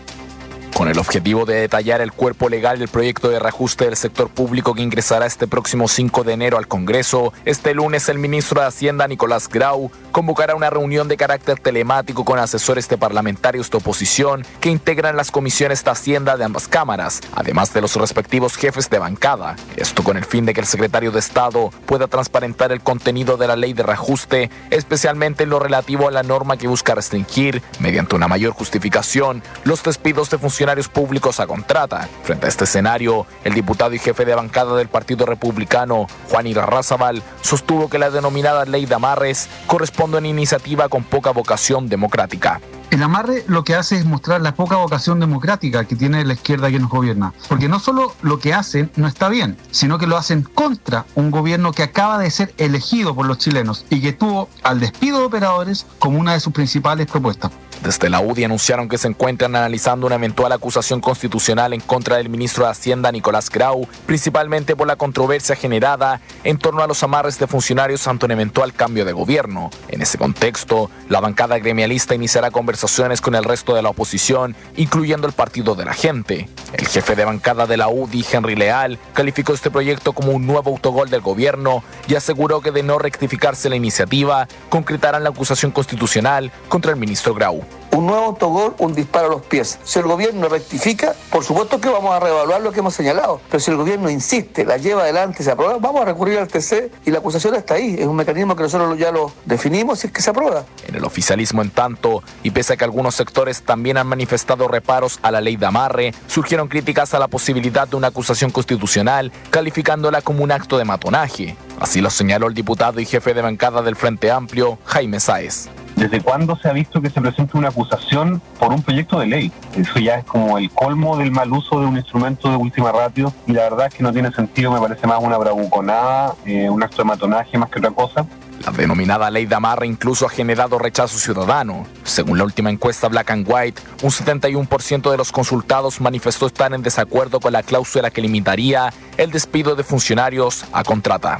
Con el objetivo de detallar el cuerpo legal del proyecto de reajuste del sector público que ingresará este próximo cinco de enero al Congreso, este lunes el ministro de Hacienda, Nicolás Grau, convocará una reunión de carácter telemático con asesores de parlamentarios de oposición que integran las comisiones de Hacienda de ambas cámaras, además de los respectivos jefes de bancada. Esto con el fin de que el secretario de Estado pueda transparentar el contenido de la ley de reajuste, especialmente en lo relativo a la norma que busca restringir, mediante una mayor justificación, los despidos de funcionarios públicos a contrata. Frente a este escenario, el diputado y jefe de bancada del Partido Republicano, Juan Irarrázaval, sostuvo que la denominada ley de amarres corresponde a una iniciativa con poca vocación democrática. El amarre lo que hace es mostrar la poca vocación democrática que tiene la izquierda que nos gobierna. Porque no solo lo que hacen no está bien, sino que lo hacen contra un gobierno que acaba de ser elegido por los chilenos y que tuvo al despido de operadores como una de sus principales propuestas. Desde la U D I anunciaron que se encuentran analizando una eventual acusación constitucional en contra del ministro de Hacienda, Nicolás Grau, principalmente por la controversia generada en torno a los amarres de funcionarios ante un eventual cambio de gobierno. En ese contexto, la bancada gremialista iniciará conversaciones con el resto de la oposición, incluyendo el Partido de la Gente. El jefe de bancada de la U D I, Henry Leal, calificó este proyecto como un nuevo autogol del gobierno y aseguró que de no rectificarse la iniciativa, concretarán la acusación constitucional contra el ministro Grau. Un nuevo autogol, un disparo a los pies. Si el gobierno rectifica, por supuesto que vamos a reevaluar lo que hemos señalado, pero si el gobierno insiste, la lleva adelante, se aprueba, vamos a recurrir al T C y la acusación está ahí. Es un mecanismo que nosotros ya lo definimos y es que se aprueba. En el oficialismo, en tanto, y pese a que algunos sectores también han manifestado reparos a la ley de amarre, surgieron críticas a la posibilidad de una acusación constitucional, calificándola como un acto de matonaje. Así lo señaló el diputado y jefe de bancada del Frente Amplio, Jaime Sáez. ¿Desde cuándo se ha visto que se presenta una acusación por un proyecto de ley? Eso ya es como el colmo del mal uso de un instrumento de última ratio, y la verdad es que no tiene sentido, me parece más una bravuconada, eh, un acto de matonaje más que otra cosa. La denominada ley de amarre incluso ha generado rechazo ciudadano. Según la última encuesta Black and White, un setenta y uno por ciento de los consultados manifestó estar en desacuerdo con la cláusula que limitaría el despido de funcionarios a contrata.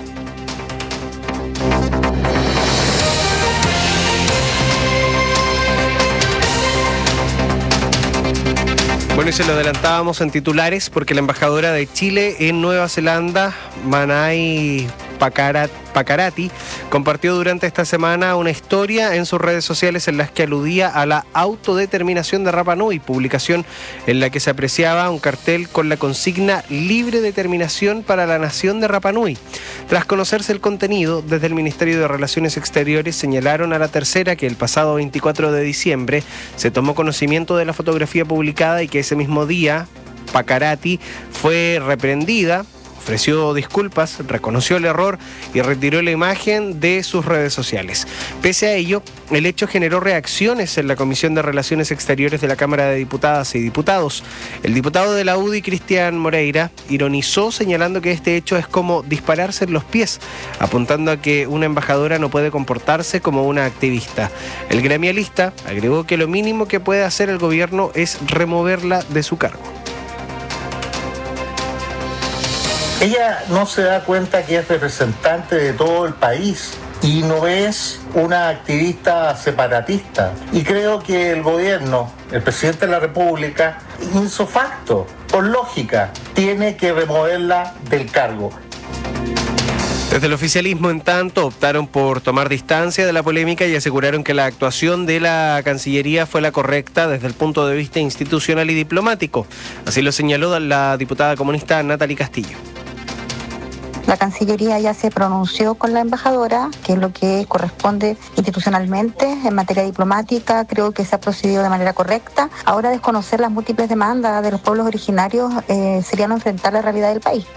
Bueno, y se lo adelantábamos en titulares porque la embajadora de Chile en Nueva Zelanda, Manai Pakarati, compartió durante esta semana una historia en sus redes sociales en las que aludía a la autodeterminación de Rapa Nui, publicación en la que se apreciaba un cartel con la consigna "Libre determinación para la nación de Rapa Nui". Tras conocerse el contenido, desde el Ministerio de Relaciones Exteriores señalaron a La Tercera que el pasado veinticuatro de diciembre se tomó conocimiento de la fotografía publicada y que ese mismo día Pakarati fue reprendida, ofreció disculpas, reconoció el error y retiró la imagen de sus redes sociales. Pese a ello, el hecho generó reacciones en la Comisión de Relaciones Exteriores de la Cámara de Diputadas y Diputados. El diputado de la U D I, Cristian Moreira, ironizó señalando que este hecho es como dispararse en los pies, apuntando a que una embajadora no puede comportarse como una activista. El gremialista agregó que lo mínimo que puede hacer el gobierno es removerla de su cargo. Ella no se da cuenta que es representante de todo el país y no es una activista separatista. Y creo que el gobierno, el presidente de la República, ipso facto, por lógica, tiene que removerla del cargo. Desde el oficialismo, en tanto, optaron por tomar distancia de la polémica y aseguraron que la actuación de la Cancillería fue la correcta desde el punto de vista institucional y diplomático. Así lo señaló la diputada comunista Natalie Castillo. La Cancillería ya se pronunció con la embajadora, que es lo que corresponde institucionalmente en materia diplomática. Creo que se ha procedido de manera correcta. Ahora, desconocer las múltiples demandas de los pueblos originarios eh, sería no enfrentar la realidad del país.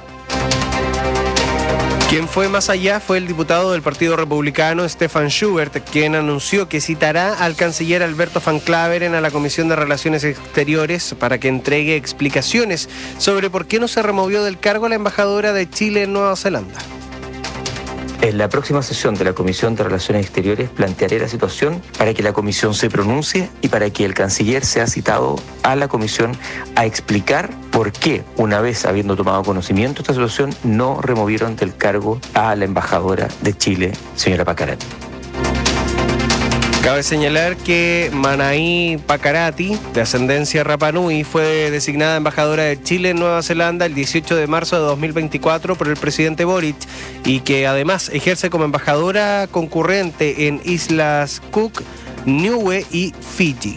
Quien fue más allá fue el diputado del Partido Republicano, Stefan Schubert, quien anunció que citará al canciller Alberto Van Claveren a la Comisión de Relaciones Exteriores para que entregue explicaciones sobre por qué no se removió del cargo a la embajadora de Chile en Nueva Zelanda. En la próxima sesión de la Comisión de Relaciones Exteriores plantearé la situación para que la Comisión se pronuncie y para que el canciller sea citado a la Comisión a explicar por qué, una vez habiendo tomado conocimiento de esta situación, no removieron del cargo a la embajadora de Chile, señora Pakarati. Cabe señalar que Manai Pakarati, de ascendencia Rapa Nui, fue designada embajadora de Chile en Nueva Zelanda el dieciocho de marzo de dos mil veinticuatro por el presidente Boric y que además ejerce como embajadora concurrente en Islas Cook, Niue y Fiji.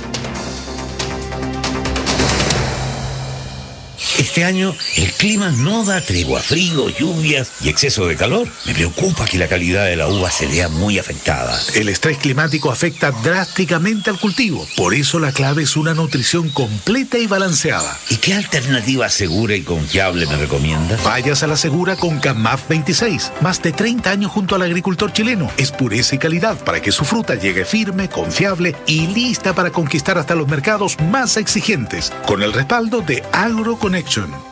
Este año el clima no da tregua, frío, lluvias y exceso de calor. Me preocupa que la calidad de la uva se vea muy afectada. El estrés climático afecta drásticamente al cultivo. Por eso la clave es una nutrición completa y balanceada. ¿Y qué alternativa segura y confiable me recomiendas? Vayas a la segura con Camaf veintiséis. Más de treinta años junto al agricultor chileno. Es pureza y calidad para que su fruta llegue firme, confiable y lista para conquistar hasta los mercados más exigentes. Con el respaldo de AgroConnection.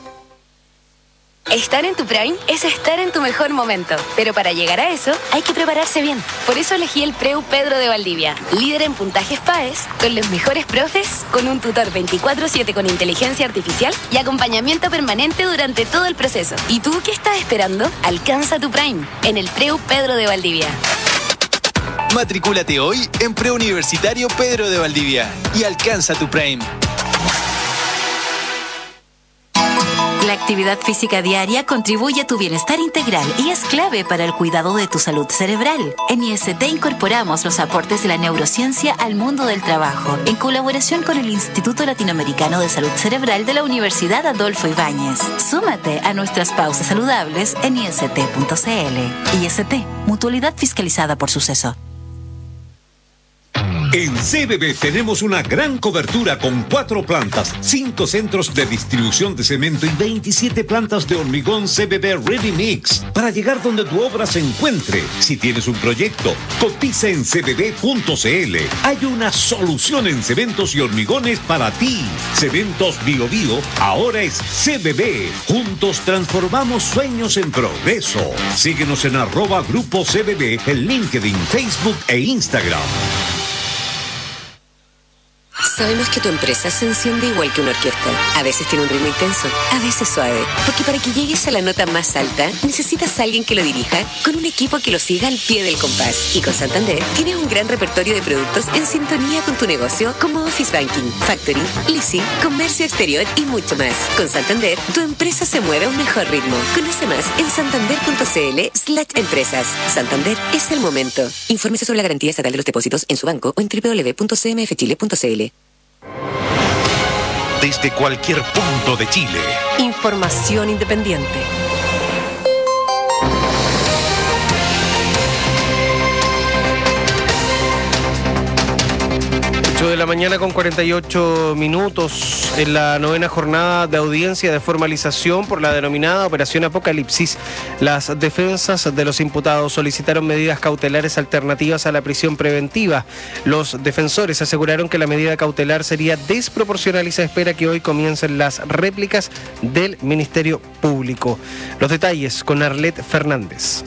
Estar en tu Prime es estar en tu mejor momento, pero para llegar a eso hay que prepararse bien. Por eso elegí el Preu Pedro de Valdivia, líder en puntajes P A E S, con los mejores profes, con un tutor veinticuatro siete con inteligencia artificial y acompañamiento permanente durante todo el proceso. ¿Y tú qué estás esperando? Alcanza tu Prime en el Preu Pedro de Valdivia. Matricúlate hoy en Preuniversitario Pedro de Valdivia y alcanza tu Prime. La actividad física diaria contribuye a tu bienestar integral y es clave para el cuidado de tu salud cerebral. En I S T incorporamos los aportes de la neurociencia al mundo del trabajo, en colaboración con el Instituto Latinoamericano de Salud Cerebral de la Universidad Adolfo Ibáñez. Súmate a nuestras pausas saludables en I S T punto C L. I S T, mutualidad fiscalizada por Suceso. En C B B tenemos una gran cobertura con cuatro plantas, cinco centros de distribución de cemento y veintisiete plantas de hormigón C B B Ready Mix para llegar donde tu obra se encuentre. Si tienes un proyecto, cotiza en c b b punto c l. Hay una solución en cementos y hormigones para ti. Cementos Bio Bio ahora es C B B. Juntos transformamos sueños en progreso. Síguenos en arroba Grupo C B B en LinkedIn, Facebook e Instagram. Sabemos que tu empresa se enciende igual que una orquesta. A veces tiene un ritmo intenso, a veces suave. Porque para que llegues a la nota más alta, necesitas a alguien que lo dirija con un equipo que lo siga al pie del compás. Y con Santander tienes un gran repertorio de productos en sintonía con tu negocio, como Office Banking, Factoring, Leasing, Comercio Exterior y mucho más. Con Santander, tu empresa se mueve a un mejor ritmo. Conoce más en santander.cl slash empresas. Santander es el momento. Infórmese sobre la garantía estatal de los depósitos en su banco o en doble u doble u doble u punto c m f chile punto c l. Desde cualquier punto de Chile. Información independiente. ocho de la mañana con cuarenta y ocho minutos en la novena jornada de audiencia de formalización por la denominada Operación Apocalipsis. Las defensas de los imputados solicitaron medidas cautelares alternativas a la prisión preventiva. Los defensores aseguraron que la medida cautelar sería desproporcional y se espera que hoy comiencen las réplicas del Ministerio Público. Los detalles con Arlet Fernández.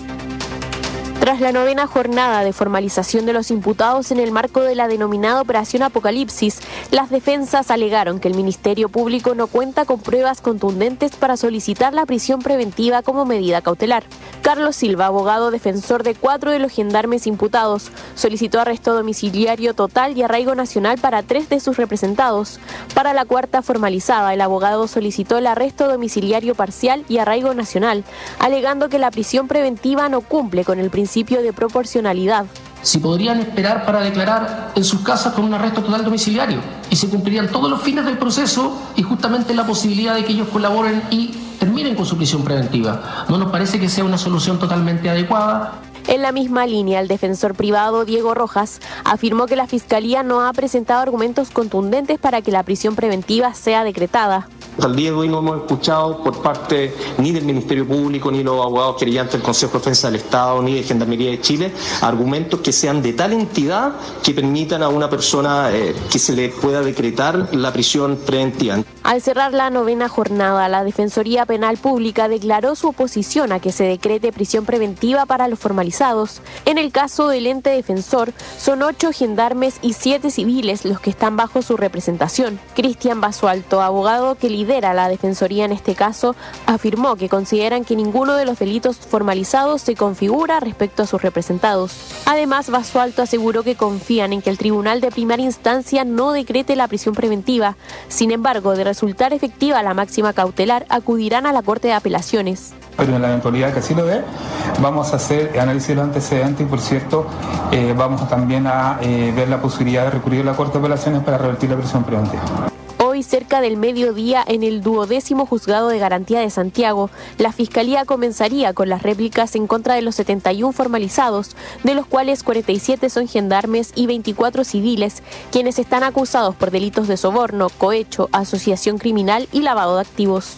Tras la novena jornada de formalización de los imputados en el marco de la denominada Operación Apocalipsis, las defensas alegaron que el Ministerio Público no cuenta con pruebas contundentes para solicitar la prisión preventiva como medida cautelar. Carlos Silva, abogado defensor de cuatro de los gendarmes imputados, solicitó arresto domiciliario total y arraigo nacional para tres de sus representados. Para la cuarta formalizada, el abogado solicitó el arresto domiciliario parcial y arraigo nacional, alegando que la prisión preventiva no cumple con el principio de proporcionalidad. Si podrían esperar para declarar en sus casas con un arresto total domiciliario y se cumplirían todos los fines del proceso y justamente la posibilidad de que ellos colaboren y terminen con su prisión preventiva. No nos parece que sea una solución totalmente adecuada. En la misma línea, el defensor privado Diego Rojas afirmó que la Fiscalía no ha presentado argumentos contundentes para que la prisión preventiva sea decretada. Hasta el día de hoy no hemos escuchado por parte ni del Ministerio Público, ni los abogados querellantes del Consejo de Defensa del Estado, ni de Gendarmería de Chile, argumentos que sean de tal entidad que permitan a una persona eh, que se le pueda decretar la prisión preventiva. Al cerrar la novena jornada, la Defensoría Penal Pública declaró su oposición a que se decrete prisión preventiva para los formalizados. En el caso del ente defensor, son ocho gendarmes y siete civiles los que están bajo su representación. Cristian Basualto, abogado que lidera la Defensoría en este caso, afirmó que consideran que ninguno de los delitos formalizados se configura respecto a sus representados. Además, Basualto aseguró que confían en que el Tribunal de Primera Instancia no decrete la prisión preventiva. Sin embargo, de resultar efectiva la máxima cautelar, acudirán a la Corte de Apelaciones. Pero en la eventualidad que así lo ve, vamos a hacer análisis de los antecedentes y, por cierto, eh, vamos también a eh, ver la posibilidad de recurrir a la Corte de Apelaciones para revertir la prisión preventiva. Hoy, cerca del mediodía, en el duodécimo Juzgado de Garantía de Santiago, la Fiscalía comenzaría con las réplicas en contra de los setenta y uno formalizados, de los cuales cuarenta y siete son gendarmes y veinticuatro civiles, quienes están acusados por delitos de soborno, cohecho, asociación criminal y lavado de activos.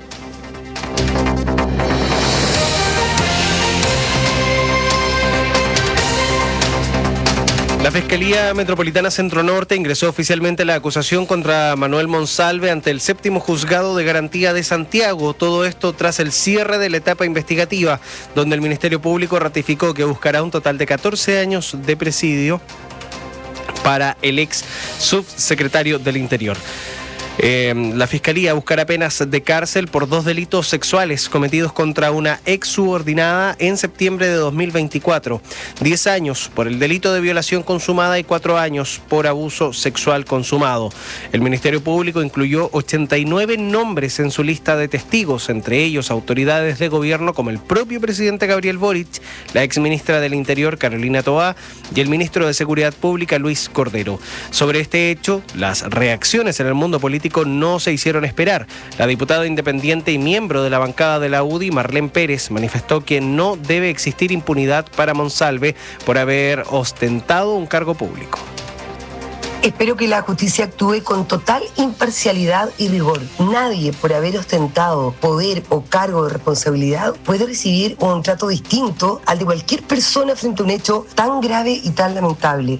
La Fiscalía Metropolitana Centro Norte ingresó oficialmente la acusación contra Manuel Monsalve ante el séptimo Juzgado de Garantía de Santiago. Todo esto tras el cierre de la etapa investigativa, donde el Ministerio Público ratificó que buscará un total de catorce años de presidio para el ex subsecretario del Interior. Eh, la Fiscalía buscará penas de cárcel por dos delitos sexuales cometidos contra una ex subordinada en septiembre de dos mil veinticuatro. Diez años por el delito de violación consumada y cuatro años por abuso sexual consumado. El Ministerio Público incluyó ochenta y nueve nombres en su lista de testigos, entre ellos autoridades de gobierno como el propio presidente Gabriel Boric, la exministra del Interior Carolina Toá y el ministro de Seguridad Pública Luis Cordero. Sobre este hecho, las reacciones en el mundo político no se hicieron esperar. La diputada independiente y miembro de la bancada de la U D I, Marlene Pérez, manifestó que no debe existir impunidad para Monsalve por haber ostentado un cargo público. Espero que la justicia actúe con total imparcialidad y rigor. Nadie, por haber ostentado poder o cargo de responsabilidad, puede recibir un trato distinto al de cualquier persona frente a un hecho tan grave y tan lamentable.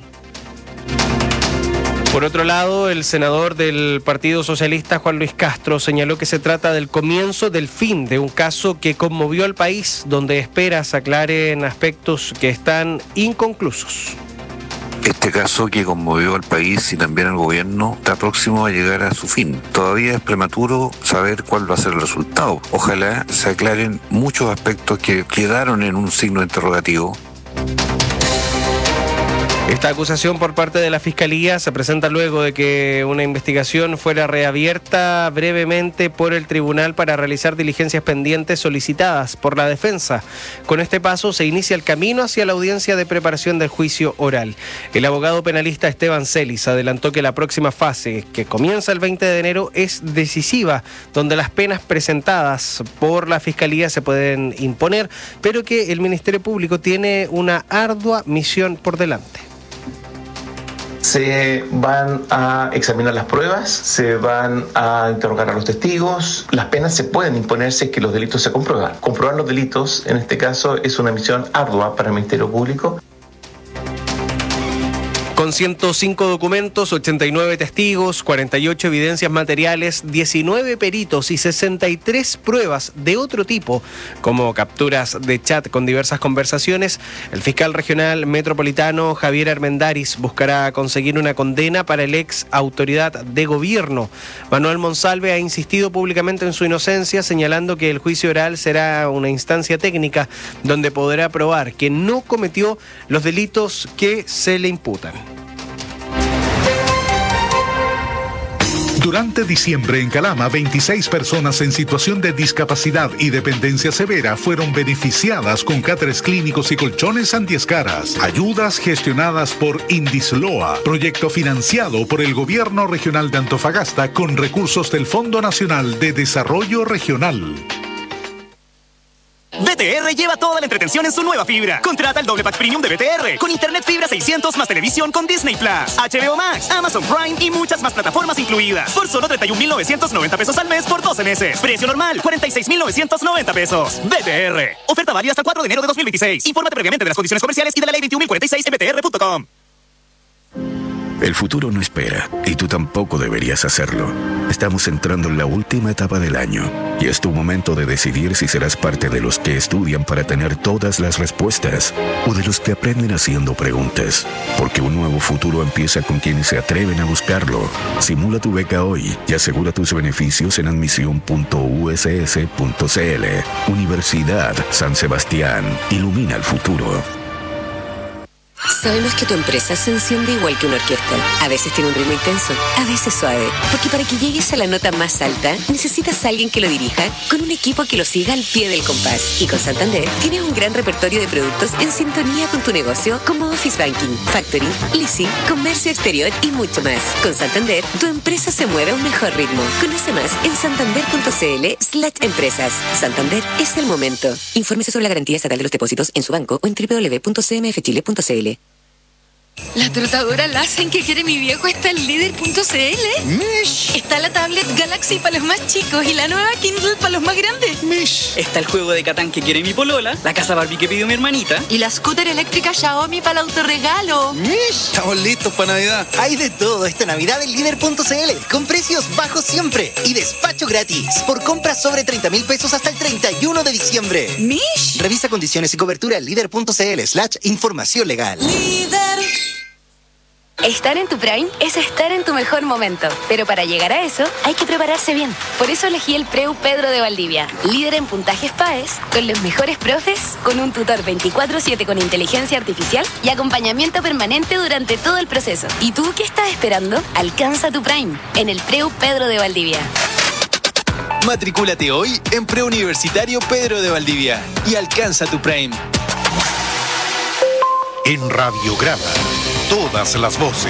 Por otro lado, el senador del Partido Socialista, Juan Luis Castro, señaló que se trata del comienzo del fin de un caso que conmovió al país, donde espera se aclaren aspectos que están inconclusos. Este caso que conmovió al país y también al gobierno está próximo a llegar a su fin. Todavía es prematuro saber cuál va a ser el resultado. Ojalá se aclaren muchos aspectos que quedaron en un signo interrogativo. Esta acusación por parte de la Fiscalía se presenta luego de que una investigación fuera reabierta brevemente por el tribunal para realizar diligencias pendientes solicitadas por la defensa. Con este paso se inicia el camino hacia la audiencia de preparación del juicio oral. El abogado penalista Esteban Celis adelantó que la próxima fase, que comienza el veinte de enero, es decisiva, donde las penas presentadas por la Fiscalía se pueden imponer, pero que el Ministerio Público tiene una ardua misión por delante. Se van a examinar las pruebas, se van a interrogar a los testigos. Las penas se pueden imponer si es que los delitos se comprueban. Comprobar los delitos, en este caso, es una misión ardua para el Ministerio Público. Con ciento cinco documentos, ochenta y nueve testigos, cuarenta y ocho evidencias materiales, diecinueve peritos y sesenta y tres pruebas de otro tipo, como capturas de chat con diversas conversaciones, el fiscal regional metropolitano Javier Armendáriz buscará conseguir una condena para el ex autoridad de gobierno. Manuel Monsalve ha insistido públicamente en su inocencia, señalando que el juicio oral será una instancia técnica donde podrá probar que no cometió los delitos que se le imputan. Durante diciembre en Calama, veintiséis personas en situación de discapacidad y dependencia severa fueron beneficiadas con cáteres clínicos y colchones antiescaras. Ayudas gestionadas por Indisloa, proyecto financiado por el Gobierno Regional de Antofagasta con recursos del Fondo Nacional de Desarrollo Regional. B T R lleva toda la entretención en su nueva fibra. Contrata el doble pack premium de B T R con internet fibra seiscientos más televisión con Disney Plus, H B O Max, Amazon Prime y muchas más plataformas incluidas. Por solo treinta y un mil novecientos noventa pesos al mes por doce meses. Precio normal, cuarenta y seis mil novecientos noventa pesos. B T R. Oferta válida hasta el cuatro de enero de dos mil veintiséis. Infórmate previamente de las condiciones comerciales y de la ley veintiún mil cuarenta y seis en b t r punto com. El futuro no espera, y tú tampoco deberías hacerlo. Estamos entrando en la última etapa del año, y es tu momento de decidir si serás parte de los que estudian para tener todas las respuestas, o de los que aprenden haciendo preguntas. Porque un nuevo futuro empieza con quienes se atreven a buscarlo. Simula tu beca hoy y asegura tus beneficios en admisión punto u s s punto c l. Universidad San Sebastián. Ilumina el futuro. Sabemos que tu empresa se enciende igual que una orquesta. A veces tiene un ritmo intenso, a veces suave. Porque para que llegues a la nota más alta, necesitas a alguien que lo dirija con un equipo que lo siga al pie del compás. Y con Santander tienes un gran repertorio de productos en sintonía con tu negocio, como Office Banking, Factoring, Leasing, Comercio Exterior y mucho más. Con Santander, tu empresa se mueve a un mejor ritmo. Conoce más en santander punto c l slash empresas. Santander es el momento. Infórmese sobre la garantía estatal de los depósitos en su banco o en w w w punto c m f chile punto c l. La trotadora Lassen que quiere mi viejo está en líder punto c l. Mish. Está la tablet Galaxy para los más chicos y la nueva Kindle para los más grandes. Mish. Está el juego de Catán que quiere mi polola, la casa Barbie que pidió mi hermanita. Y la scooter eléctrica Xiaomi para el autorregalo. Mish. Estamos listos para Navidad. Hay de todo esta Navidad en líder punto c l, con precios bajos siempre y despacho gratis. Por compras sobre treinta mil pesos hasta el treinta y uno de diciembre. Mish. Revisa condiciones y cobertura en líder punto c l slash información legal. Líder. Estar en tu Prime es estar en tu mejor momento, pero para llegar a eso hay que prepararse bien. Por eso elegí el Preu Pedro de Valdivia, líder en puntajes PAES, con los mejores profes, con un tutor veinticuatro siete con inteligencia artificial y acompañamiento permanente durante todo el proceso. ¿Y tú qué estás esperando? Alcanza tu Prime en el Preu Pedro de Valdivia. Matricúlate hoy en Preuniversitario Pedro de Valdivia y alcanza tu Prime. En Radiograma, todas las voces.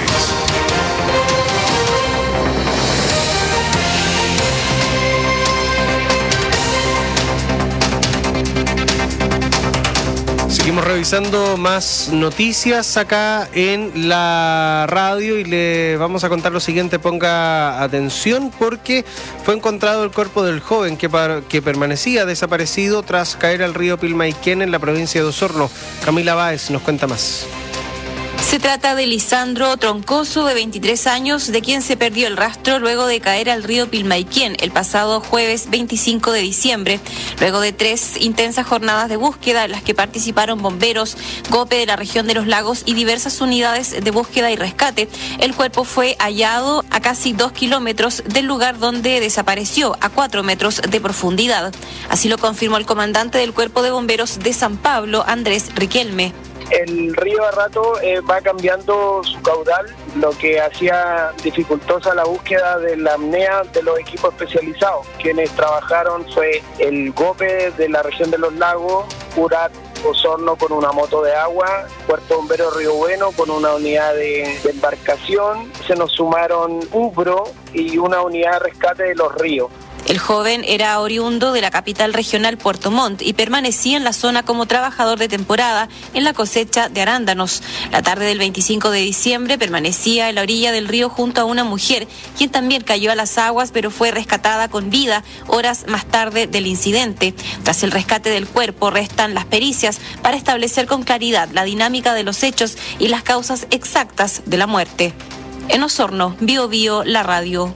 Seguimos revisando más noticias acá en la radio y le vamos a contar lo siguiente. Ponga atención porque fue encontrado el cuerpo del joven que, par- que permanecía desaparecido tras caer al río Pilmaiquén en la provincia de Osorno. Camila Báez nos cuenta más. Se trata de Lisandro Troncoso, de veintitrés años, de quien se perdió el rastro luego de caer al río Pilmaiquén el pasado jueves veinticinco de diciembre, luego de tres intensas jornadas de búsqueda en las que participaron bomberos, GOPE de la región de los lagos y diversas unidades de búsqueda y rescate. El cuerpo fue hallado a casi dos kilómetros del lugar donde desapareció, a cuatro metros de profundidad. Así lo confirmó el comandante del Cuerpo de Bomberos de San Pablo, Andrés Riquelme. El río a rato eh, va cambiando su caudal, lo que hacía dificultosa la búsqueda de la apnea de los equipos especializados. Quienes trabajaron fue el GOPE de la región de los lagos, Curat, Osorno con una moto de agua, Puerto Bombero Río Bueno con una unidad de, de embarcación. Se nos sumaron UBRO y una unidad de rescate de los ríos. El joven era oriundo de la capital regional Puerto Montt y permanecía en la zona como trabajador de temporada en la cosecha de arándanos. La tarde del veinticinco de diciembre permanecía en la orilla del río junto a una mujer, quien también cayó a las aguas pero fue rescatada con vida horas más tarde del incidente. Tras el rescate del cuerpo restan las pericias para establecer con claridad la dinámica de los hechos y las causas exactas de la muerte. En Osorno, Bio Bio, la radio.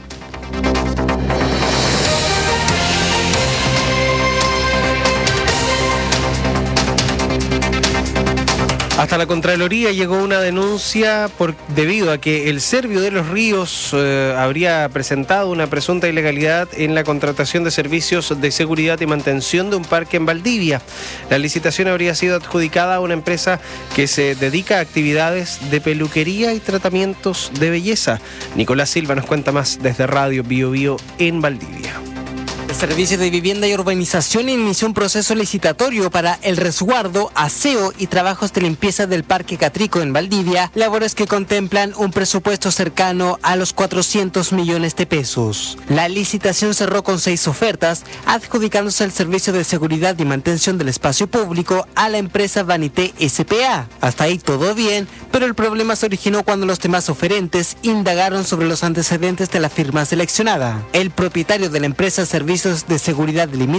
Hasta la Contraloría llegó una denuncia por, debido a que el Servio de los Ríos eh, habría presentado una presunta ilegalidad en la contratación de servicios de seguridad y mantención de un parque en Valdivia. La licitación habría sido adjudicada a una empresa que se dedica a actividades de peluquería y tratamientos de belleza. Nicolás Silva nos cuenta más desde Radio Bio Bio en Valdivia. El Servicio de Vivienda y Urbanización inició un proceso licitatorio para el resguardo, aseo y trabajos de limpieza del Parque Catrico en Valdivia, labores que contemplan un presupuesto cercano a los cuatrocientos millones de pesos. La licitación cerró con seis ofertas, adjudicándose el servicio de seguridad y mantención del espacio público a la empresa Vanité S P A. Hasta ahí todo bien, pero el problema se originó cuando los demás oferentes indagaron sobre los antecedentes de la firma seleccionada. El propietario de la empresa Servicios de Seguridad Limitada